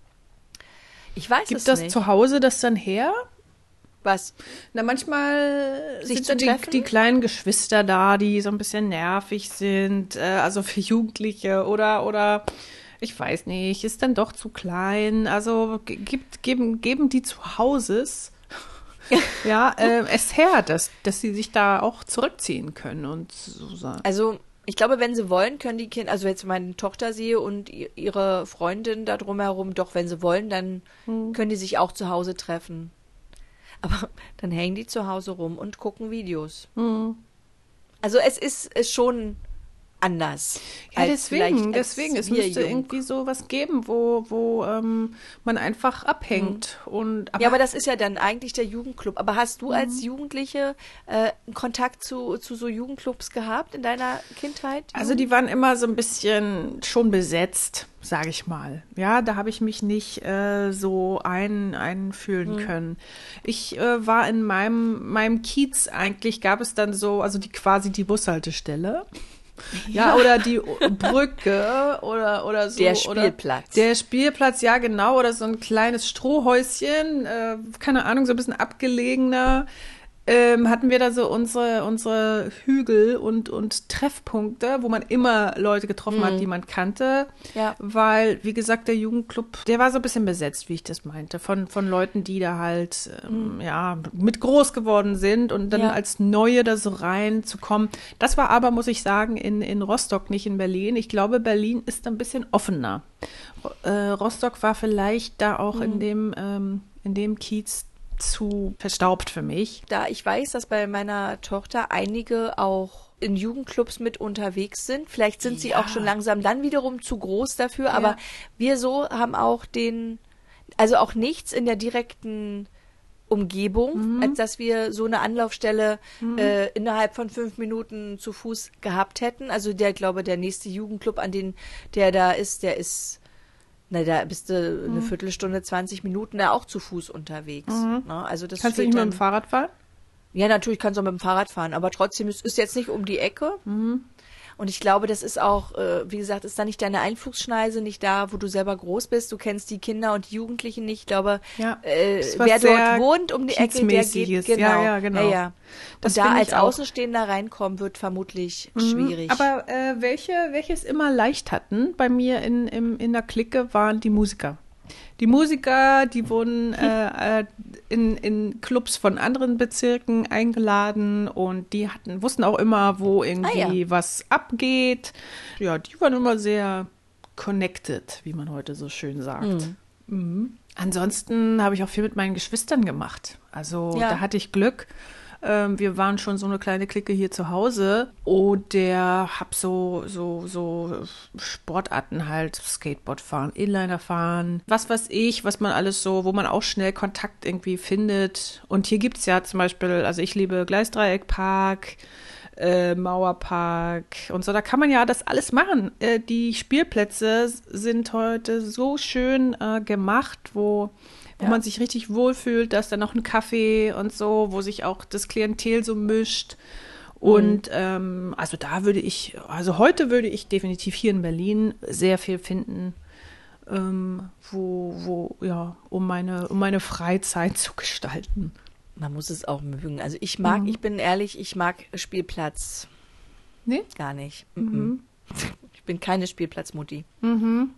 Ich weiß Gibt es das nicht. zu Hause das dann her? Was? Na, manchmal Sich sind zu so die, treffen? die kleinen Geschwister da, die so ein bisschen nervig sind, äh, also für Jugendliche oder, oder ich weiß nicht, ist dann doch zu klein. Also ge- gibt, geben, geben die zu Hauses ja, äh, es her, dass, dass sie sich da auch zurückziehen können und so sagen. Also, ich glaube, wenn sie wollen, können die Kinder, also jetzt meine Tochter sehe und i- ihre Freundin da drumherum, doch wenn sie wollen, dann können die sich auch zu Hause treffen. Aber dann hängen die zu Hause rum und gucken Videos. Hm. Also es ist, ist schon anders. Ja, als deswegen, vielleicht, als deswegen. Es wir müsste jung. irgendwie so was geben, wo, wo ähm, man einfach abhängt. Und, Ja, aber das ist ja dann eigentlich der Jugendclub. Aber hast Mhm. du als Jugendliche äh, Kontakt zu, zu so Jugendclubs gehabt in deiner Kindheit? Also die waren immer so ein bisschen schon besetzt, sage ich mal. Ja, da habe ich mich nicht äh, so ein, einfühlen können. Ich äh, war in meinem, meinem Kiez eigentlich, gab es dann so, also die quasi die Bushaltestelle. Ja, oder die Brücke oder, oder so. Der Oder Spielplatz. der Spielplatz, ja genau. Oder so ein kleines Strohhäuschen, äh, keine Ahnung, so ein bisschen abgelegener. ähm, hatten wir da so unsere, unsere Hügel und, und Treffpunkte, wo man immer Leute getroffen mhm. hat, die man kannte. Ja. Weil, wie gesagt, der Jugendclub, der war so ein bisschen besetzt, wie ich das meinte, von, von Leuten, die da halt ähm, mhm. ja, mit groß geworden sind und dann ja. als Neue da so reinzukommen. Das war aber, muss ich sagen, in, in Rostock, nicht in Berlin. Ich glaube, Berlin ist ein bisschen offener. Äh, Rostock war vielleicht da auch mhm. in dem, ähm, in dem Kiez zu verstaubt für mich. Da ich weiß, dass bei meiner Tochter einige auch in Jugendclubs mit unterwegs sind. Vielleicht sind sie ja. auch schon langsam dann wiederum zu groß dafür, ja. aber wir so haben auch den, also auch nichts in der direkten Umgebung, mhm. als dass wir so eine Anlaufstelle mhm. äh, innerhalb von fünf Minuten zu Fuß gehabt hätten. Also der, glaube der nächste Jugendclub, an den der da ist, der ist Na, da bist du eine mhm. Viertelstunde, zwanzig Minuten da auch zu Fuß unterwegs. Mhm. Ne? Also das kannst du nicht dann, mit dem Fahrrad fahren? Ja, natürlich kannst du auch mit dem Fahrrad fahren, aber trotzdem ist es jetzt nicht um die Ecke. Mhm. Und ich glaube, das ist auch, äh, wie gesagt, ist da nicht deine Einflugsschneise, nicht da, wo du selber groß bist. Du kennst die Kinder und die Jugendlichen nicht. Ich glaube, ja, äh, wer dort wohnt um die Ecke, der geht, genau. Ja, ja, genau. Ja, ja. Und da als Außenstehender reinkommen, wird vermutlich mhm. schwierig. Aber äh, welche, welche es immer leicht hatten bei mir in, in, in der Clique, waren die Musiker. Die Musiker, die wurden äh, in, in Clubs von anderen Bezirken eingeladen und die hatten, wussten auch immer, wo irgendwie ah, ja. was abgeht. Ja, die waren immer sehr connected, wie man heute so schön sagt. Mhm. Mhm. Ansonsten habe ich auch viel mit meinen Geschwistern gemacht. Also ja. da hatte ich Glück. Ähm, wir waren schon so eine kleine Clique hier zu Hause und der hab so, so, so Sportarten halt, Skateboard fahren, Inliner fahren, was weiß ich, was man alles so, wo man auch schnell Kontakt irgendwie findet. Und hier gibt's ja zum Beispiel, also ich liebe Gleisdreieckpark, äh, Mauerpark und so, da kann man ja das alles machen. Äh, die Spielplätze sind heute so schön äh, gemacht, wo wo ja. man sich richtig wohlfühlt, da ist dann noch ein Kaffee und so, wo sich auch das Klientel so mischt. Und mhm. ähm, also da würde ich, also heute würde ich definitiv hier in Berlin sehr viel finden, ähm, wo, wo, ja, um meine, um meine Freizeit zu gestalten. Man muss es auch mögen. Also ich mag, mhm. ich bin ehrlich, ich mag Spielplatz nee? gar nicht. Mhm. Ich bin keine Spielplatzmutti. Mhm.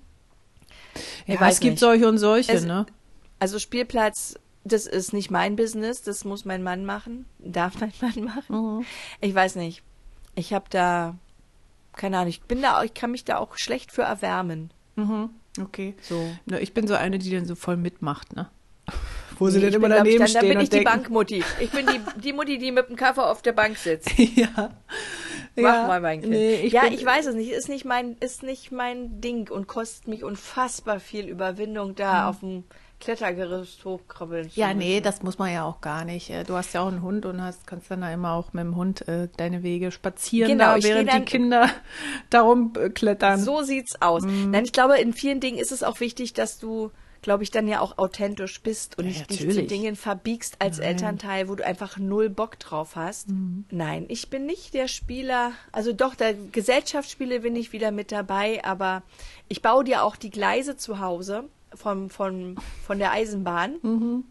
Ja, es gibt nicht. solche und solche, es, ne? Also Spielplatz, das ist nicht mein Business, das muss mein Mann machen, darf mein Mann machen. Mhm. Ich weiß nicht. Ich habe da, keine Ahnung, ich bin da, ich kann mich da auch schlecht für erwärmen. Mhm. Okay. So. Na, ich bin so eine, die dann so voll mitmacht, ne? Wo nee, sie dann immer bin, daneben ich, dann, stehen dann bin ich und die denken. Bankmutti. Ich bin die, die Mutti, die mit dem Kaffee auf der Bank sitzt. Ja. Mach ja. mal, mein Kind. Nee, ich ja, bin, ich weiß es nicht. Ist nicht mein, ist nicht mein Ding und kostet mich unfassbar viel Überwindung, da mhm. auf dem Klettergerüst hochkrabbeln. Ja, nee, das muss man ja auch gar nicht. Du hast ja auch einen Hund und hast, kannst dann da immer auch mit dem Hund äh, deine Wege spazieren, genau, da, während die Kinder darum äh, klettern. So sieht's aus. Mhm. Nein, ich glaube, in vielen Dingen ist es auch wichtig, dass du, glaube ich, dann ja auch authentisch bist und ja, nicht natürlich. dich zu Dingen verbiegst als Nein. Elternteil, wo du einfach null Bock drauf hast. Mhm. Nein, ich bin nicht der Spieler, also doch, der Gesellschaftsspiele bin ich wieder mit dabei, aber ich baue dir auch die Gleise zu Hause. Von, von, von der Eisenbahn. Mhm.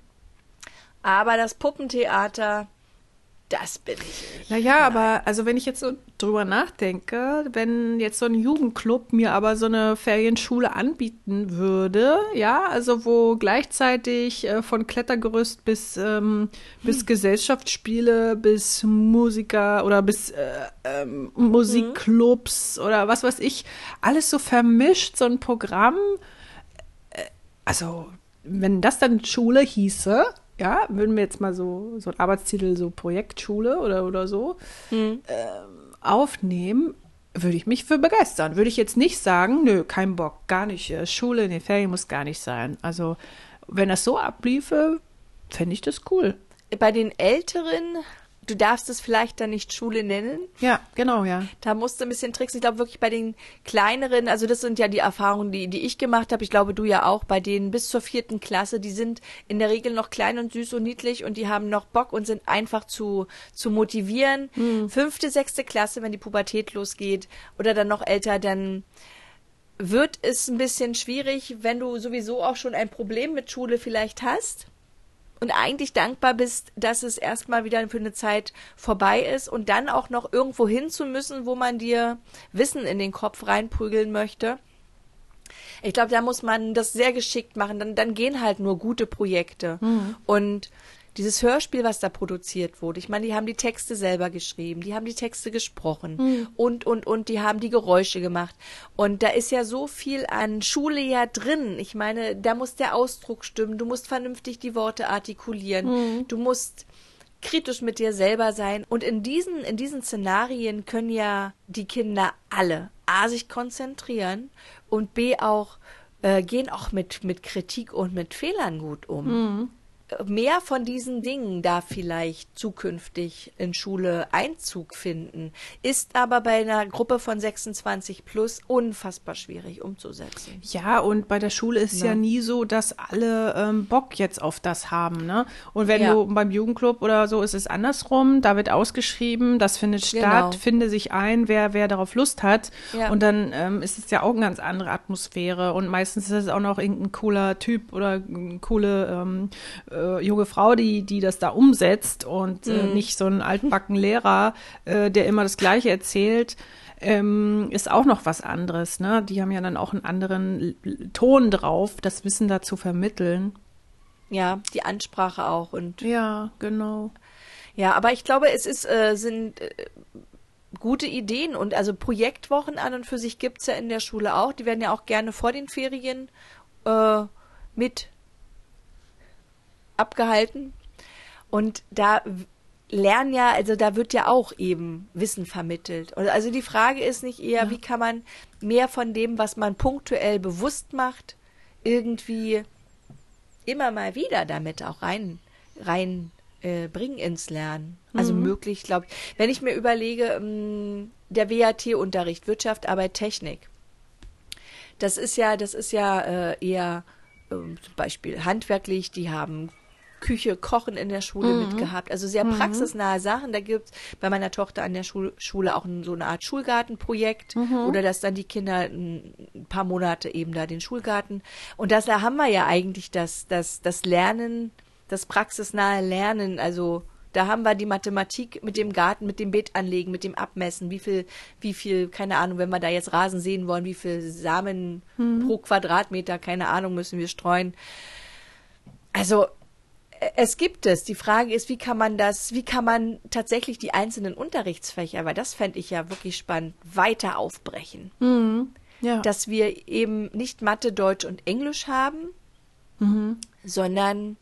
Aber das Puppentheater, das bin ich nicht. Naja, Nein. aber also wenn ich jetzt so drüber nachdenke, wenn jetzt so ein Jugendclub mir aber so eine Ferienschule anbieten würde, ja, also wo gleichzeitig äh, von Klettergerüst bis, ähm, hm. bis Gesellschaftsspiele, bis Musiker oder bis äh, ähm, Musikclubs hm. oder was weiß ich, alles so vermischt, so ein Programm. Also, wenn das dann Schule hieße, ja, würden wir jetzt mal so, so ein Arbeitstitel, so Projektschule oder, oder so, hm. äh, aufnehmen, würde ich mich für begeistern. Würde ich jetzt nicht sagen, nö, kein Bock, gar nicht. Schule in den Ferien muss gar nicht sein. Also, wenn das so abliefe, fände ich das cool. Bei den Älteren, du darfst es vielleicht dann nicht Schule nennen. Ja, genau, ja. Da musst du ein bisschen tricksen. Ich glaube wirklich bei den kleineren, also das sind ja die Erfahrungen, die, die ich gemacht habe. Ich glaube, du ja auch. Bei denen bis zur vierten Klasse, die sind in der Regel noch klein und süß und niedlich und die haben noch Bock und sind einfach zu, zu motivieren. Mhm. Fünfte, sechste Klasse, wenn die Pubertät losgeht oder dann noch älter, dann wird es ein bisschen schwierig, wenn du sowieso auch schon ein Problem mit Schule vielleicht hast. und eigentlich dankbar bist, dass es erstmal wieder für eine Zeit vorbei ist und dann auch noch irgendwo hin zu müssen, wo man dir Wissen in den Kopf reinprügeln möchte. Ich glaube, da muss man das sehr geschickt machen. Dann, dann gehen halt nur gute Projekte. Mhm. Und dieses Hörspiel, was da produziert wurde, ich meine, die haben die Texte selber geschrieben, die haben die Texte gesprochen mhm. und, und, und, die haben die Geräusche gemacht. Und da ist ja so viel an Schule ja drin. Ich meine, da muss der Ausdruck stimmen, du musst vernünftig die Worte artikulieren, mhm. du musst kritisch mit dir selber sein. Und in diesen, in diesen Szenarien können ja die Kinder alle A, sich konzentrieren und B, auch äh, gehen auch mit, mit Kritik und mit Fehlern gut um. Mhm. Mehr von diesen Dingen darf vielleicht zukünftig in Schule Einzug finden, ist aber bei einer Gruppe von sechsundzwanzig plus unfassbar schwierig umzusetzen. Ja, und bei der Schule ist ja, ja nie so, dass alle ähm, Bock jetzt auf das haben, ne? Und wenn ja. du beim Jugendclub oder so ist es andersrum, da wird ausgeschrieben, das findet statt, genau. finde sich ein, wer wer darauf Lust hat. Ja. Und dann ähm, ist es ja auch eine ganz andere Atmosphäre und meistens ist es auch noch irgendein cooler Typ oder eine coole ähm, junge Frau, die die das da umsetzt und mhm. äh, nicht so ein altbacken Lehrer, äh, der immer das Gleiche erzählt, ähm, ist auch noch was anderes. Ne? Die haben ja dann auch einen anderen Ton drauf, das Wissen da zu vermitteln. Ja, die Ansprache auch. Und ja, genau. Ja, aber ich glaube, es ist äh, sind äh, gute Ideen und also Projektwochen an und für sich gibt's ja in der Schule auch. Die werden ja auch gerne vor den Ferien äh, mit abgehalten und da lernen ja, also da wird ja auch eben Wissen vermittelt. Also die Frage ist nicht eher, ja. wie kann man mehr von dem, was man punktuell bewusst macht, irgendwie immer mal wieder damit auch rein, rein äh, bringen ins Lernen. Also mhm. möglich, glaube ich. Wenn ich mir überlege, mh, der W A T-Unterricht, Wirtschaft, Arbeit, Technik, das ist ja, das ist ja äh, eher äh, zum Beispiel handwerklich, die haben Küche, Kochen in der Schule mhm. mitgehabt. Also sehr praxisnahe Sachen. Da gibt's bei meiner Tochter an der Schul- Schule auch ein, so eine Art Schulgartenprojekt mhm. oder dass dann die Kinder ein, ein paar Monate eben da den Schulgarten. Und das, da haben wir ja eigentlich das, das, das Lernen, das praxisnahe Lernen. Also da haben wir die Mathematik mit dem Garten, mit dem Beet anlegen, mit dem Abmessen. Wie viel, wie viel, keine Ahnung, wenn wir da jetzt Rasen sehen wollen, wie viel Samen mhm. pro Quadratmeter, keine Ahnung, müssen wir streuen. Also es gibt es. Die Frage ist, wie kann man das, wie kann man tatsächlich die einzelnen Unterrichtsfächer, weil das fände ich ja wirklich spannend, weiter aufbrechen. Mhm. Ja. Dass wir eben nicht Mathe, Deutsch und Englisch haben, mhm. sondern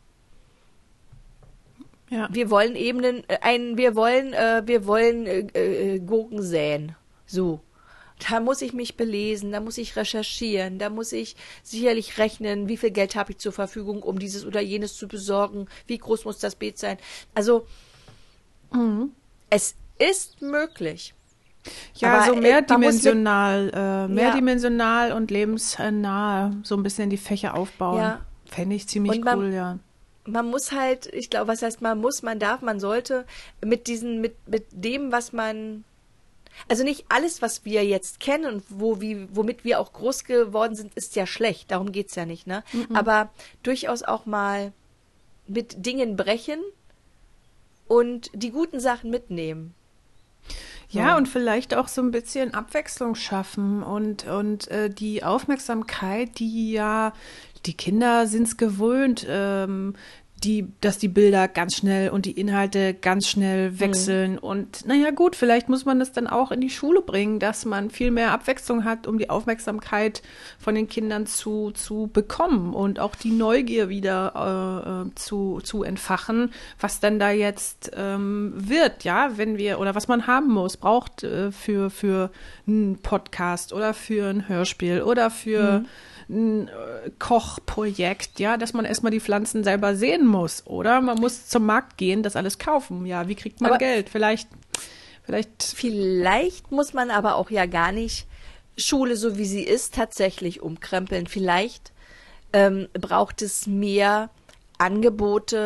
ja. wir wollen eben einen, ein, wir wollen, äh, wir wollen äh, äh, Gurken säen. So. Da muss ich mich belesen, da muss ich recherchieren, da muss ich sicherlich rechnen, wie viel Geld habe ich zur Verfügung, um dieses oder jenes zu besorgen, wie groß muss das Beet sein. Also mhm. es ist möglich. Ja, aber so mehrdimensional, mit, äh, mehrdimensional ja. und lebensnah so ein bisschen die Fächer aufbauen. Ja. Fände ich ziemlich man, cool, ja. Man muss halt, ich glaube, was heißt man muss, man darf, man sollte mit diesen, mit, mit dem, was man Also nicht alles, was wir jetzt kennen und wo, wie, womit wir auch groß geworden sind, ist ja schlecht. Darum geht's ja nicht, ne? Mhm. Aber durchaus auch mal mit Dingen brechen und die guten Sachen mitnehmen. Ja, so. Und vielleicht auch so ein bisschen Abwechslung schaffen und, und äh, die Aufmerksamkeit, die ja, die Kinder sind's gewöhnt, ähm, die, dass die Bilder ganz schnell und die Inhalte ganz schnell wechseln. Mhm. Und naja gut, vielleicht muss man das dann auch in die Schule bringen, dass man viel mehr Abwechslung hat, um die Aufmerksamkeit von den Kindern zu, zu bekommen und auch die Neugier wieder äh, zu, zu entfachen, was dann da jetzt ähm, wird, ja, wenn wir, oder was man haben muss, braucht äh, für, für einen Podcast oder für ein Hörspiel oder für mhm. ein Kochprojekt, ja, dass man erstmal die Pflanzen selber sehen muss, oder? Man muss zum Markt gehen, das alles kaufen. Ja, wie kriegt man aber Geld? Vielleicht, vielleicht. Vielleicht muss man aber auch ja gar nicht Schule, so wie sie ist, tatsächlich umkrempeln. Vielleicht ähm, braucht es mehr Angebote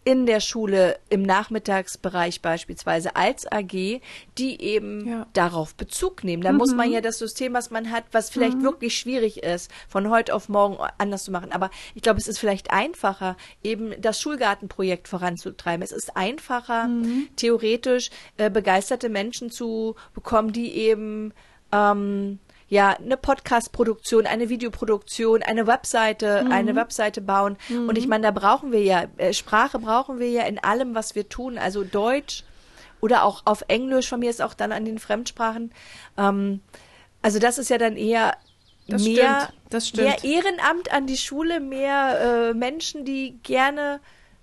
in der Schule im Nachmittagsbereich beispielsweise als A G, die eben Ja. darauf Bezug nehmen. Da mhm. muss man ja das System, was man hat, was vielleicht mhm. wirklich schwierig ist, von heute auf morgen anders zu machen. Aber ich glaube, es ist vielleicht einfacher, eben das Schulgartenprojekt voranzutreiben. Es ist einfacher, mhm. theoretisch äh, begeisterte Menschen zu bekommen, die eben ähm, ja, eine Podcast-Produktion, eine Videoproduktion, eine Webseite, mhm. eine Webseite bauen. Mhm. Und ich meine, da brauchen wir ja, äh, Sprache brauchen wir ja in allem, was wir tun. Also Deutsch oder auch auf Englisch, von mir ist auch dann an den Fremdsprachen. Ähm, also das ist ja dann eher das mehr, stimmt. Das stimmt. mehr Ehrenamt an die Schule, mehr äh, Menschen, die gerne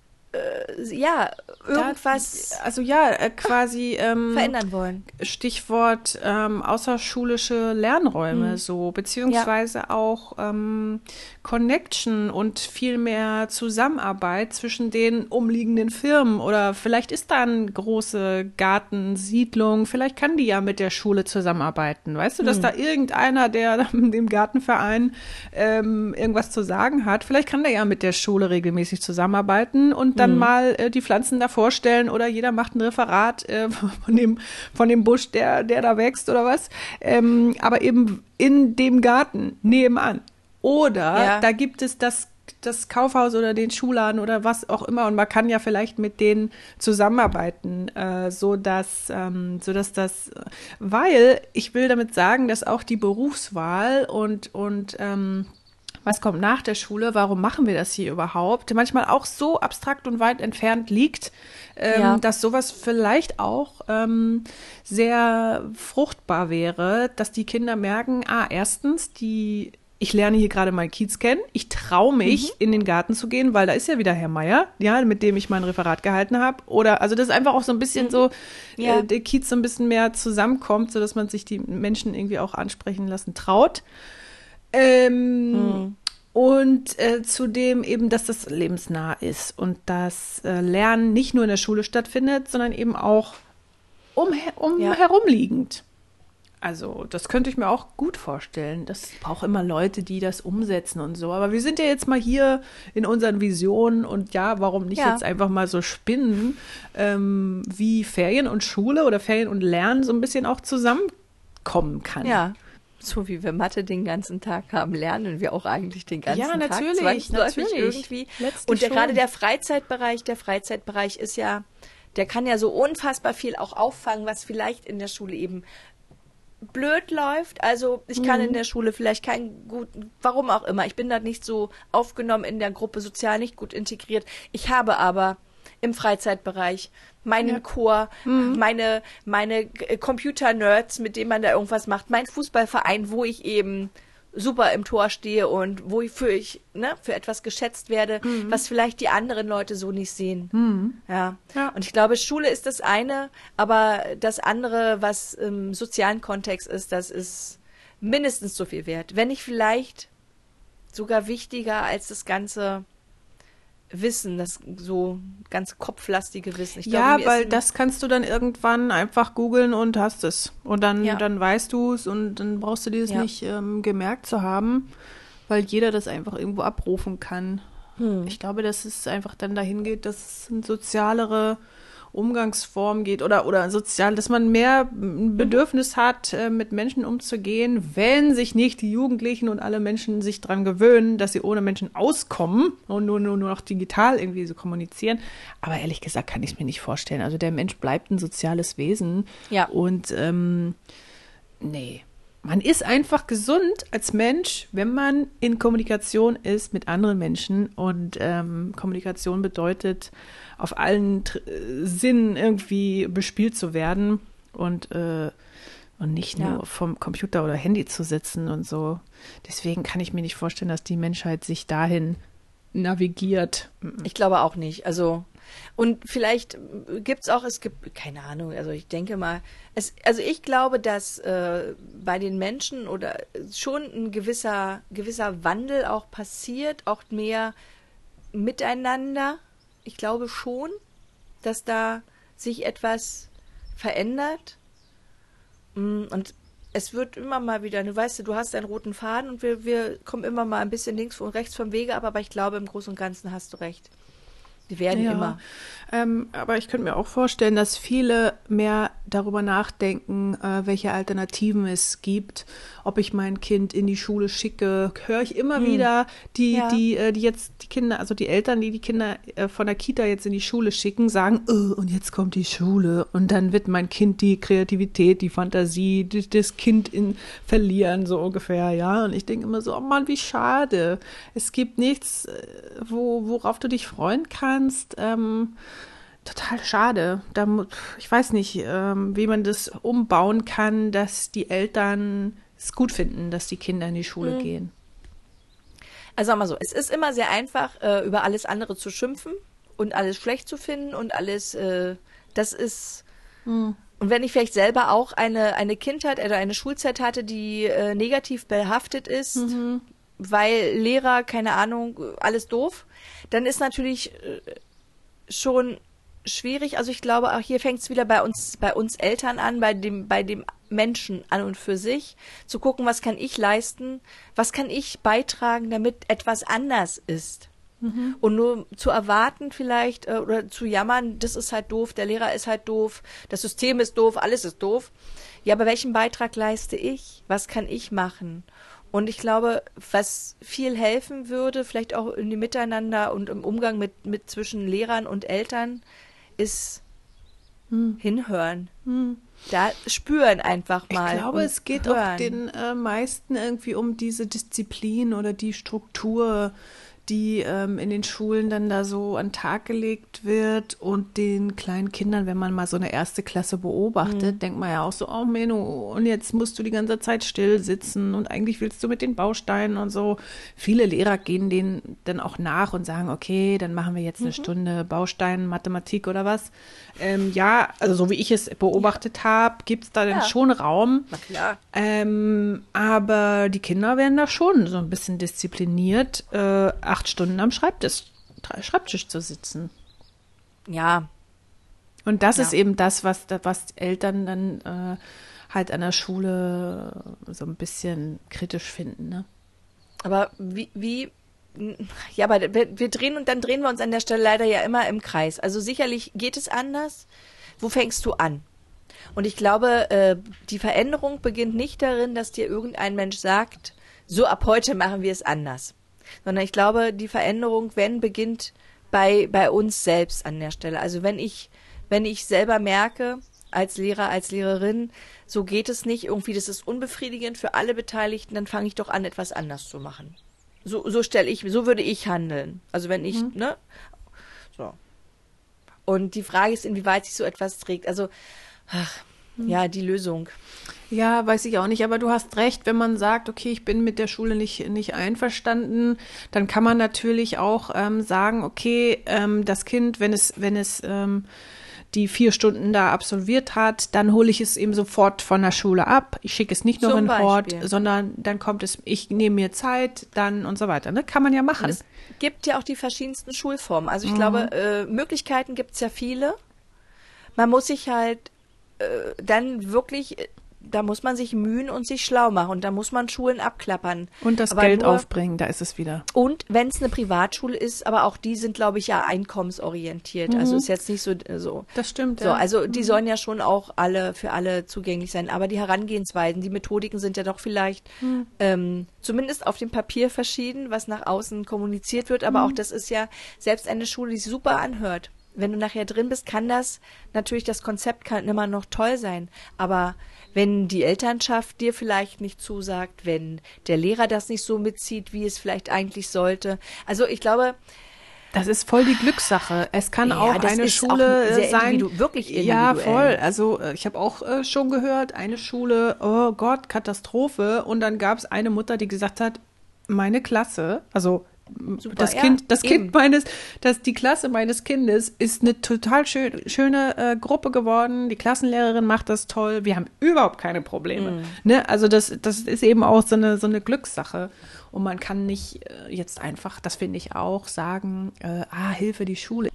Äh, ja, irgendwas da, also ja, äh, quasi ähm, verändern wollen. Stichwort ähm, außerschulische Lernräume, mhm. so, beziehungsweise ja. auch ähm, Connection und viel mehr Zusammenarbeit zwischen den umliegenden Firmen oder vielleicht ist da eine große Gartensiedlung, vielleicht kann die ja mit der Schule zusammenarbeiten. Weißt du, dass mhm. da irgendeiner, der dem Gartenverein ähm, irgendwas zu sagen hat, vielleicht kann der ja mit der Schule regelmäßig zusammenarbeiten und dann mhm. mal äh, die Pflanzen da vorstellen oder jeder macht ein Referat äh, von dem von dem Busch, der der da wächst oder was. Ähm, aber eben in dem Garten nebenan. Oder ja. da gibt es das das Kaufhaus oder den Schuhladen oder was auch immer und man kann ja vielleicht mit denen zusammenarbeiten, äh, so dass ähm, so dass das, weil ich will damit sagen, dass auch die Berufswahl und und ähm, was kommt nach der Schule, warum machen wir das hier überhaupt, manchmal auch so abstrakt und weit entfernt liegt, ähm, ja. dass sowas vielleicht auch ähm, sehr fruchtbar wäre, dass die Kinder merken, ah, erstens, die ich lerne hier gerade meinen Kiez kennen, ich traue mich, mhm. in den Garten zu gehen, weil da ist ja wieder Herr Meier, ja, mit dem ich mein Referat gehalten habe. Oder, also das ist einfach auch so ein bisschen mhm. so, ja. äh, der Kiez so ein bisschen mehr zusammenkommt, sodass man sich die Menschen irgendwie auch ansprechen lassen traut. Ähm, mhm. Und äh, zudem eben, dass das lebensnah ist und dass äh, Lernen nicht nur in der Schule stattfindet, sondern eben auch um, um ja. herumliegend. Also das könnte ich mir auch gut vorstellen. Das braucht immer Leute, die das umsetzen und so. Aber wir sind ja jetzt mal hier in unseren Visionen und ja, warum nicht ja. jetzt einfach mal so spinnen, ähm, wie Ferien und Schule oder Ferien und Lernen so ein bisschen auch zusammenkommen kann. Ja. So wie wir Mathe den ganzen Tag haben, lernen wir auch eigentlich den ganzen ja, Tag. Natürlich, natürlich. Irgendwie. Und der, gerade der Freizeitbereich, der Freizeitbereich ist ja, der kann ja so unfassbar viel auch auffangen, was vielleicht in der Schule eben blöd läuft. Also ich kann mhm. in der Schule vielleicht keinen guten, warum auch immer, ich bin da nicht so aufgenommen in der Gruppe, sozial nicht gut integriert. Ich habe aber im Freizeitbereich meinen ja. Chor, mhm. meine, meine Computer-Nerds, mit denen man da irgendwas macht, mein Fußballverein, wo ich eben super im Tor stehe und wo ich für, ich, ne, für etwas geschätzt werde, mhm. was vielleicht die anderen Leute so nicht sehen. Mhm. Ja. ja. Und ich glaube, Schule ist das eine, aber das andere, was im sozialen Kontext ist, das ist mindestens so viel wert. Wenn nicht vielleicht sogar wichtiger als das ganze Wissen, das so ganz kopflastige Wissen. Ich ja, glaube, weil das kannst du dann irgendwann einfach googeln und hast es. Und dann, ja. dann weißt du es und dann brauchst du dir das ja. nicht ähm, gemerkt zu haben, weil jeder das einfach irgendwo abrufen kann. Hm. Ich glaube, dass es einfach dann dahin geht, dass es eine sozialere Umgangsform geht oder, oder sozial, dass man mehr ein Bedürfnis hat, äh, mit Menschen umzugehen, wenn sich nicht die Jugendlichen und alle Menschen sich dran gewöhnen, dass sie ohne Menschen auskommen und nur, nur, nur noch digital irgendwie so kommunizieren. Aber ehrlich gesagt kann ich es mir nicht vorstellen. Also der Mensch bleibt ein soziales Wesen. Ja. Und ähm, nee. Man ist einfach gesund als Mensch, wenn man in Kommunikation ist mit anderen Menschen. Und ähm, Kommunikation bedeutet, auf allen Tr- Sinnen irgendwie bespielt zu werden und, äh, und nicht ja. nur vom Computer oder Handy zu sitzen und so. Deswegen kann ich mir nicht vorstellen, dass die Menschheit sich dahin navigiert. Ich glaube auch nicht. Also und vielleicht gibt's auch, es gibt, keine Ahnung, also ich denke mal, es, also ich glaube, dass äh, bei den Menschen oder schon ein gewisser, gewisser Wandel auch passiert, auch mehr miteinander. Ich glaube schon, dass da sich etwas verändert. Und es wird immer mal wieder, du weißt, du hast einen roten Faden und wir, wir kommen immer mal ein bisschen links und rechts vom Wege ab, aber ich glaube, im Großen und Ganzen hast du recht. Die werden Ja, immer. ähm, aber ich könnte mir auch vorstellen, dass viele mehr darüber nachdenken, äh, welche Alternativen es gibt, ob ich mein Kind in die Schule schicke. Höre ich immer Hm. wieder, die, Ja. die, äh, die jetzt die Kinder, also die Eltern, die die Kinder äh, von der Kita jetzt in die Schule schicken, sagen, oh, und jetzt kommt die Schule und dann wird mein Kind die Kreativität, die Fantasie, die, das Kind in, verlieren, so ungefähr, ja. Und ich denke immer so, oh Mann, wie schade. Es gibt nichts, äh, wo, worauf du dich freuen kannst. Ähm, total schade. Da, mu- ich weiß nicht, ähm, wie man das umbauen kann, dass die Eltern es gut finden, dass die Kinder in die Schule gehen. Also sag mal so, es ist immer sehr einfach, äh, über alles andere zu schimpfen und alles schlecht zu finden und alles, äh, das ist, und wenn ich vielleicht selber auch eine, eine Kindheit oder eine Schulzeit hatte, die äh, negativ behaftet ist, weil Lehrer, keine Ahnung, alles doof, dann ist natürlich äh, schon schwierig. Also ich glaube, auch hier fängt es wieder bei uns, bei uns Eltern an, bei dem, bei dem Menschen an und für sich, zu gucken, was kann ich leisten, was kann ich beitragen, damit etwas anders ist. Und nur zu erwarten vielleicht äh, oder zu jammern, das ist halt doof, der Lehrer ist halt doof, das System ist doof, alles ist doof. Ja, aber welchen Beitrag leiste ich? Was kann ich machen? Und ich glaube, was viel helfen würde, vielleicht auch in dem Miteinander und im Umgang mit, mit zwischen Lehrern und Eltern, ist hinhören. Da spüren einfach mal. Ich glaube, und es geht hören. auch den äh, meisten irgendwie um diese Disziplin oder die Struktur, die ähm, in den Schulen dann da so an den Tag gelegt wird und den kleinen Kindern, wenn man mal so eine erste Klasse beobachtet, Mhm. denkt man ja auch so, oh Menno, und jetzt musst du die ganze Zeit still sitzen und eigentlich willst du mit den Bausteinen und so. Viele Lehrer gehen denen dann auch nach und sagen, okay, dann machen wir jetzt eine Mhm. Stunde Baustein, Mathematik oder was. Ähm, ja, also so wie ich es beobachtet habe, gibt es da dann Ja. schon Raum. Na klar. Ähm, aber die Kinder werden da schon so ein bisschen diszipliniert, äh, acht Stunden am Schreibtisch, Schreibtisch zu sitzen. Ja, Und das Ja. ist eben das, was, da- was Eltern dann äh, halt an der Schule so ein bisschen kritisch finden. Ne? aber wie, wie, ja, aber wir, wir drehen und dann drehen wir uns an der Stelle leider ja immer im Kreis. Also sicherlich geht es anders. Wo fängst du an? Und ich glaube, äh, die Veränderung beginnt nicht darin, dass dir irgendein Mensch sagt, so ab heute machen wir es anders. Sondern ich glaube, die Veränderung, wenn, beginnt bei, bei uns selbst an der Stelle. Also wenn ich, wenn ich selber merke, als Lehrer, als Lehrerin, so geht es nicht, irgendwie, das ist unbefriedigend für alle Beteiligten, dann fange ich doch an, etwas anders zu machen. So, so stelle ich, so würde ich handeln. Also wenn ich, ne? So. Und die Frage ist, inwieweit sich so etwas trägt. Also, ach, ja, die Lösung. Ja, weiß ich auch nicht, aber du hast recht, wenn man sagt, okay, ich bin mit der Schule nicht, nicht einverstanden, dann kann man natürlich auch ähm, sagen, okay, ähm, das Kind, wenn es, wenn es ähm, die vier Stunden da absolviert hat, dann hole ich es eben sofort von der Schule ab. Ich schicke es nicht nur Zum in Hort, Beispiel. sondern dann kommt es, ich nehme mir Zeit, dann und so weiter. Ne? Kann man ja machen. Und es gibt ja auch die verschiedensten Schulformen. Also ich glaube, äh, Möglichkeiten gibt es ja viele. Man muss sich halt äh, dann wirklich, äh, da muss man sich mühen und sich schlau machen. Und da muss man Schulen abklappern. Und das Aber Geld nur- aufbringen, da ist es wieder. Und wenn es eine Privatschule ist, aber auch die sind, glaube ich, ja einkommensorientiert. Also ist jetzt nicht so, so. Das stimmt, So, ja. also die sollen ja schon auch alle für alle zugänglich sein. Aber die Herangehensweisen, die Methodiken sind ja doch vielleicht ähm, zumindest auf dem Papier verschieden, was nach außen kommuniziert wird. Aber auch das ist ja selbst eine Schule, die sich super anhört. Wenn du nachher drin bist, kann das natürlich, das Konzept kann immer noch toll sein. Aber wenn die Elternschaft dir vielleicht nicht zusagt, wenn der Lehrer das nicht so mitzieht, wie es vielleicht eigentlich sollte. Also ich glaube, Das ist voll die Glückssache. Es kann Ja, auch das eine ist Schule auch sehr äh, sein. individu- wirklich Ja, individuell. voll. Also äh, ich habe auch äh, schon gehört, eine Schule, oh Gott, Katastrophe. Und dann gab es eine Mutter, die gesagt hat, meine Klasse, also m, Super, das ja, Kind, das eben. Kind meines, das die Klasse meines Kindes ist eine total schön, schöne äh, Gruppe geworden. Die Klassenlehrerin macht das toll. Wir haben überhaupt keine Probleme. Mhm. Ne? Also das, das ist eben auch so eine so eine Glückssache. Und man kann nicht äh, jetzt einfach, das finde ich auch, sagen, äh, ah, Hilfe, die Schule. Ach,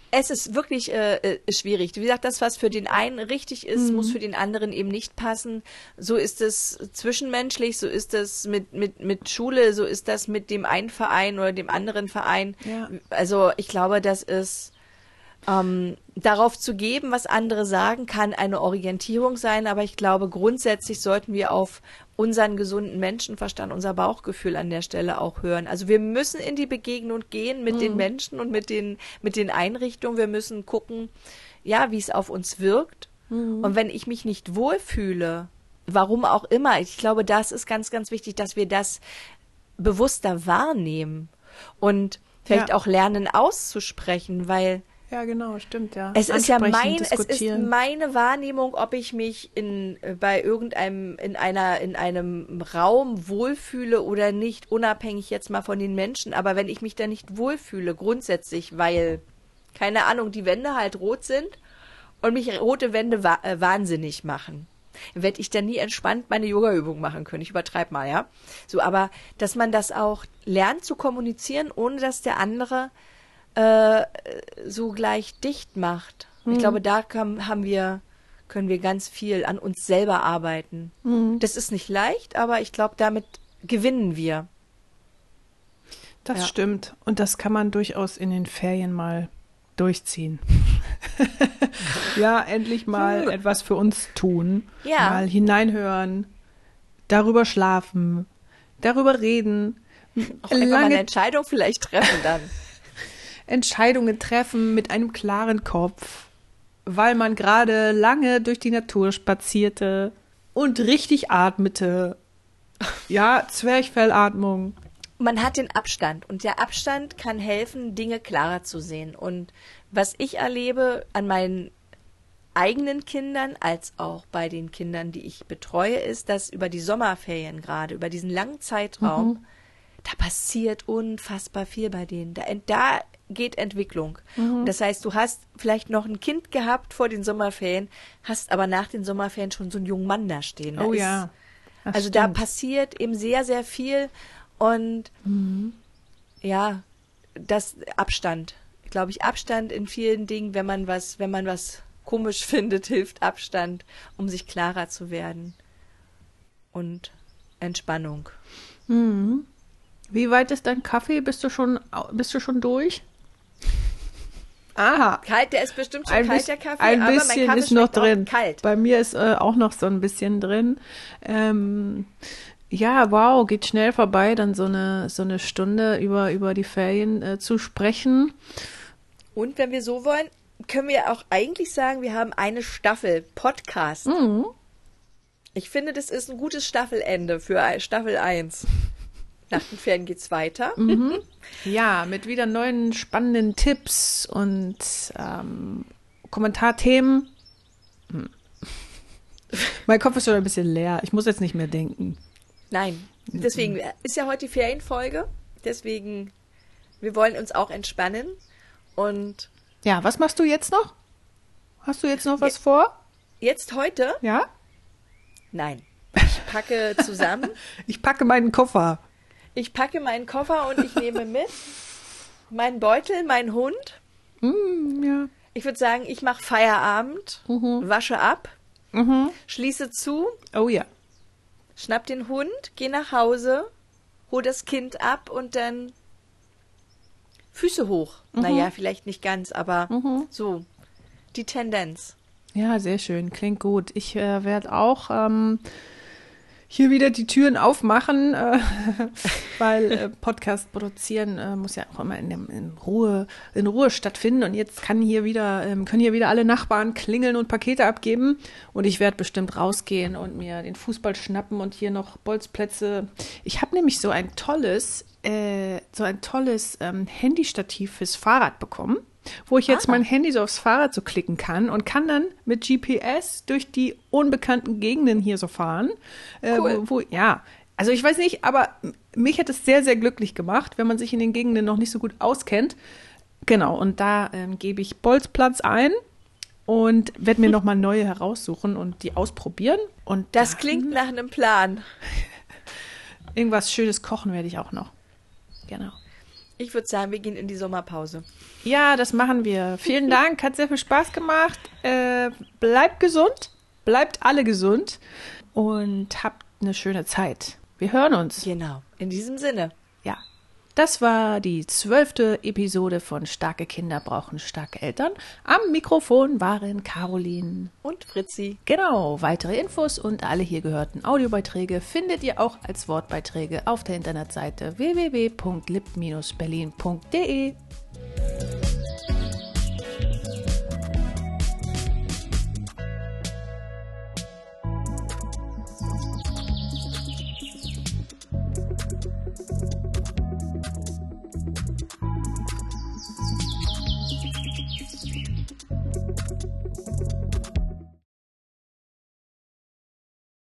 Es ist wirklich äh, schwierig. Wie gesagt, das, was für den einen richtig ist, mhm. muss für den anderen eben nicht passen. So ist es zwischenmenschlich, so ist es mit, mit, mit Schule, so ist das mit dem einen Verein oder dem anderen Verein. Ja. Also ich glaube, das ist ähm, darauf zu geben, was andere sagen, kann eine Orientierung sein, aber ich glaube, grundsätzlich sollten wir auf unseren gesunden Menschenverstand, unser Bauchgefühl an der Stelle auch hören. Also wir müssen in die Begegnung gehen mit mhm. den Menschen und mit den, mit den Einrichtungen. Wir müssen gucken, ja, wie es auf uns wirkt. Mhm. Und wenn ich mich nicht wohlfühle, warum auch immer, ich glaube, das ist ganz, ganz wichtig, dass wir das bewusster wahrnehmen und vielleicht ja. auch lernen auszusprechen, weil ja, genau, stimmt, ja. Es ist ja mein, es ist meine Wahrnehmung, ob ich mich in, bei irgendeinem, in einer, in einem Raum wohlfühle oder nicht, unabhängig jetzt mal von den Menschen. Aber wenn ich mich da nicht wohlfühle, grundsätzlich, weil, keine Ahnung, die Wände halt rot sind und mich rote Wände wa- äh, wahnsinnig machen, werde ich dann nie entspannt meine Yoga-Übung machen können. Ich übertreibe mal, ja. So, aber, dass man das auch lernt zu kommunizieren, ohne dass der andere so gleich dicht macht. Mhm. Ich glaube, da kann, haben wir, können wir ganz viel an uns selber arbeiten. Mhm. Das ist nicht leicht, aber ich glaube, damit gewinnen wir. Das ja. stimmt. Und das kann man durchaus in den Ferien mal durchziehen. Ja, endlich mal hm. etwas für uns tun. Ja. Mal hineinhören, darüber schlafen, darüber reden. Auch einfach mal eine Entscheidung vielleicht treffen dann. Entscheidungen treffen mit einem klaren Kopf, weil man gerade lange durch die Natur spazierte und richtig atmete. Ja, Zwerchfellatmung. Man hat den Abstand und der Abstand kann helfen, Dinge klarer zu sehen. Und was ich erlebe an meinen eigenen Kindern als auch bei den Kindern, die ich betreue, ist, dass über die Sommerferien gerade, über diesen langen Zeitraum, mhm. da passiert unfassbar viel bei denen. Da, da geht Entwicklung. Mhm. Das heißt, du hast vielleicht noch ein Kind gehabt vor den Sommerferien, hast aber nach den Sommerferien schon so einen jungen Mann da stehen. Da oh ist, ja. Das also stimmt. Da passiert eben sehr, sehr viel und mhm. ja, das Abstand. Glaube ich, Abstand in vielen Dingen, wenn man was, wenn man was komisch findet, hilft Abstand, um sich klarer zu werden. Und Entspannung. Mhm. Wie weit ist dein Kaffee? Bist du schon, bist du schon durch? Aha. Kalt, der ist bestimmt schon ein kalt, bis, der Kaffee. Ein aber bisschen mein Kaffee ist noch drin. Kalt. Bei mir ist äh, auch noch so ein bisschen drin. Ähm, ja, wow, geht schnell vorbei, dann so eine so eine Stunde über über die Ferien äh, zu sprechen. Und wenn wir so wollen, können wir auch eigentlich sagen, wir haben eine Staffel Podcast. Mhm. Ich finde, das ist ein gutes Staffelende für Staffel eins. Nach den Ferien geht's weiter. Mhm. Ja, mit wieder neuen spannenden Tipps und ähm, Kommentarthemen. Hm. Mein Kopf ist schon ein bisschen leer. Ich muss jetzt nicht mehr denken. Nein, deswegen ist ja heute die Ferienfolge. Deswegen, wir wollen uns auch entspannen. Und ja, was machst du jetzt noch? Hast du jetzt noch was je- vor? Jetzt heute? Ja? Nein. Ich packe zusammen. Ich packe meinen Koffer. Ich packe meinen Koffer und ich nehme mit meinen Beutel, meinen Hund. Mm, ja. Ich würde sagen, ich mache Feierabend, Mhm. wasche ab, Mhm. schließe zu, Oh ja. schnapp den Hund, geh nach Hause, hol das Kind ab und dann Füße hoch. Mhm. Naja, vielleicht nicht ganz, aber Mhm. so die Tendenz. Ja, sehr schön. Klingt gut. Ich äh, werde auch ähm, hier wieder die Türen aufmachen, äh, weil äh, Podcast produzieren äh, muss ja auch immer in, dem, in Ruhe in Ruhe stattfinden. Und jetzt kann hier wieder ähm, können hier wieder alle Nachbarn klingeln und Pakete abgeben. Und ich werde bestimmt rausgehen und mir den Fußball schnappen und hier noch Bolzplätze. Ich habe nämlich so ein tolles äh, so ein tolles ähm, Handystativ fürs Fahrrad bekommen, wo ich jetzt Ah. mein Handy so aufs Fahrrad so klicken kann und kann dann mit G P S durch die unbekannten Gegenden hier so fahren. Äh, Cool. wo, wo, ja, also ich weiß nicht, aber m- mich hat es sehr, sehr glücklich gemacht, wenn man sich in den Gegenden noch nicht so gut auskennt. Genau, und da ähm, gebe ich Bolzplatz ein und werde mir nochmal neue heraussuchen und die ausprobieren. Und Das dann klingt nach einem Plan. irgendwas Schönes kochen werde ich auch noch. Genau. Ich würde sagen, wir gehen in die Sommerpause. Ja, das machen wir. Vielen Dank, hat sehr viel Spaß gemacht. Äh, bleibt gesund, bleibt alle gesund und habt eine schöne Zeit. Wir hören uns. Genau, in diesem Sinne. Ja, das war die zwölfte Episode von Starke Kinder brauchen starke Eltern. Am Mikrofon waren Caroline und Fritzi. Genau, weitere Infos und alle hier gehörten Audiobeiträge findet ihr auch als Wortbeiträge auf der Internetseite w w w punkt lib Bindestrich berlin punkt de.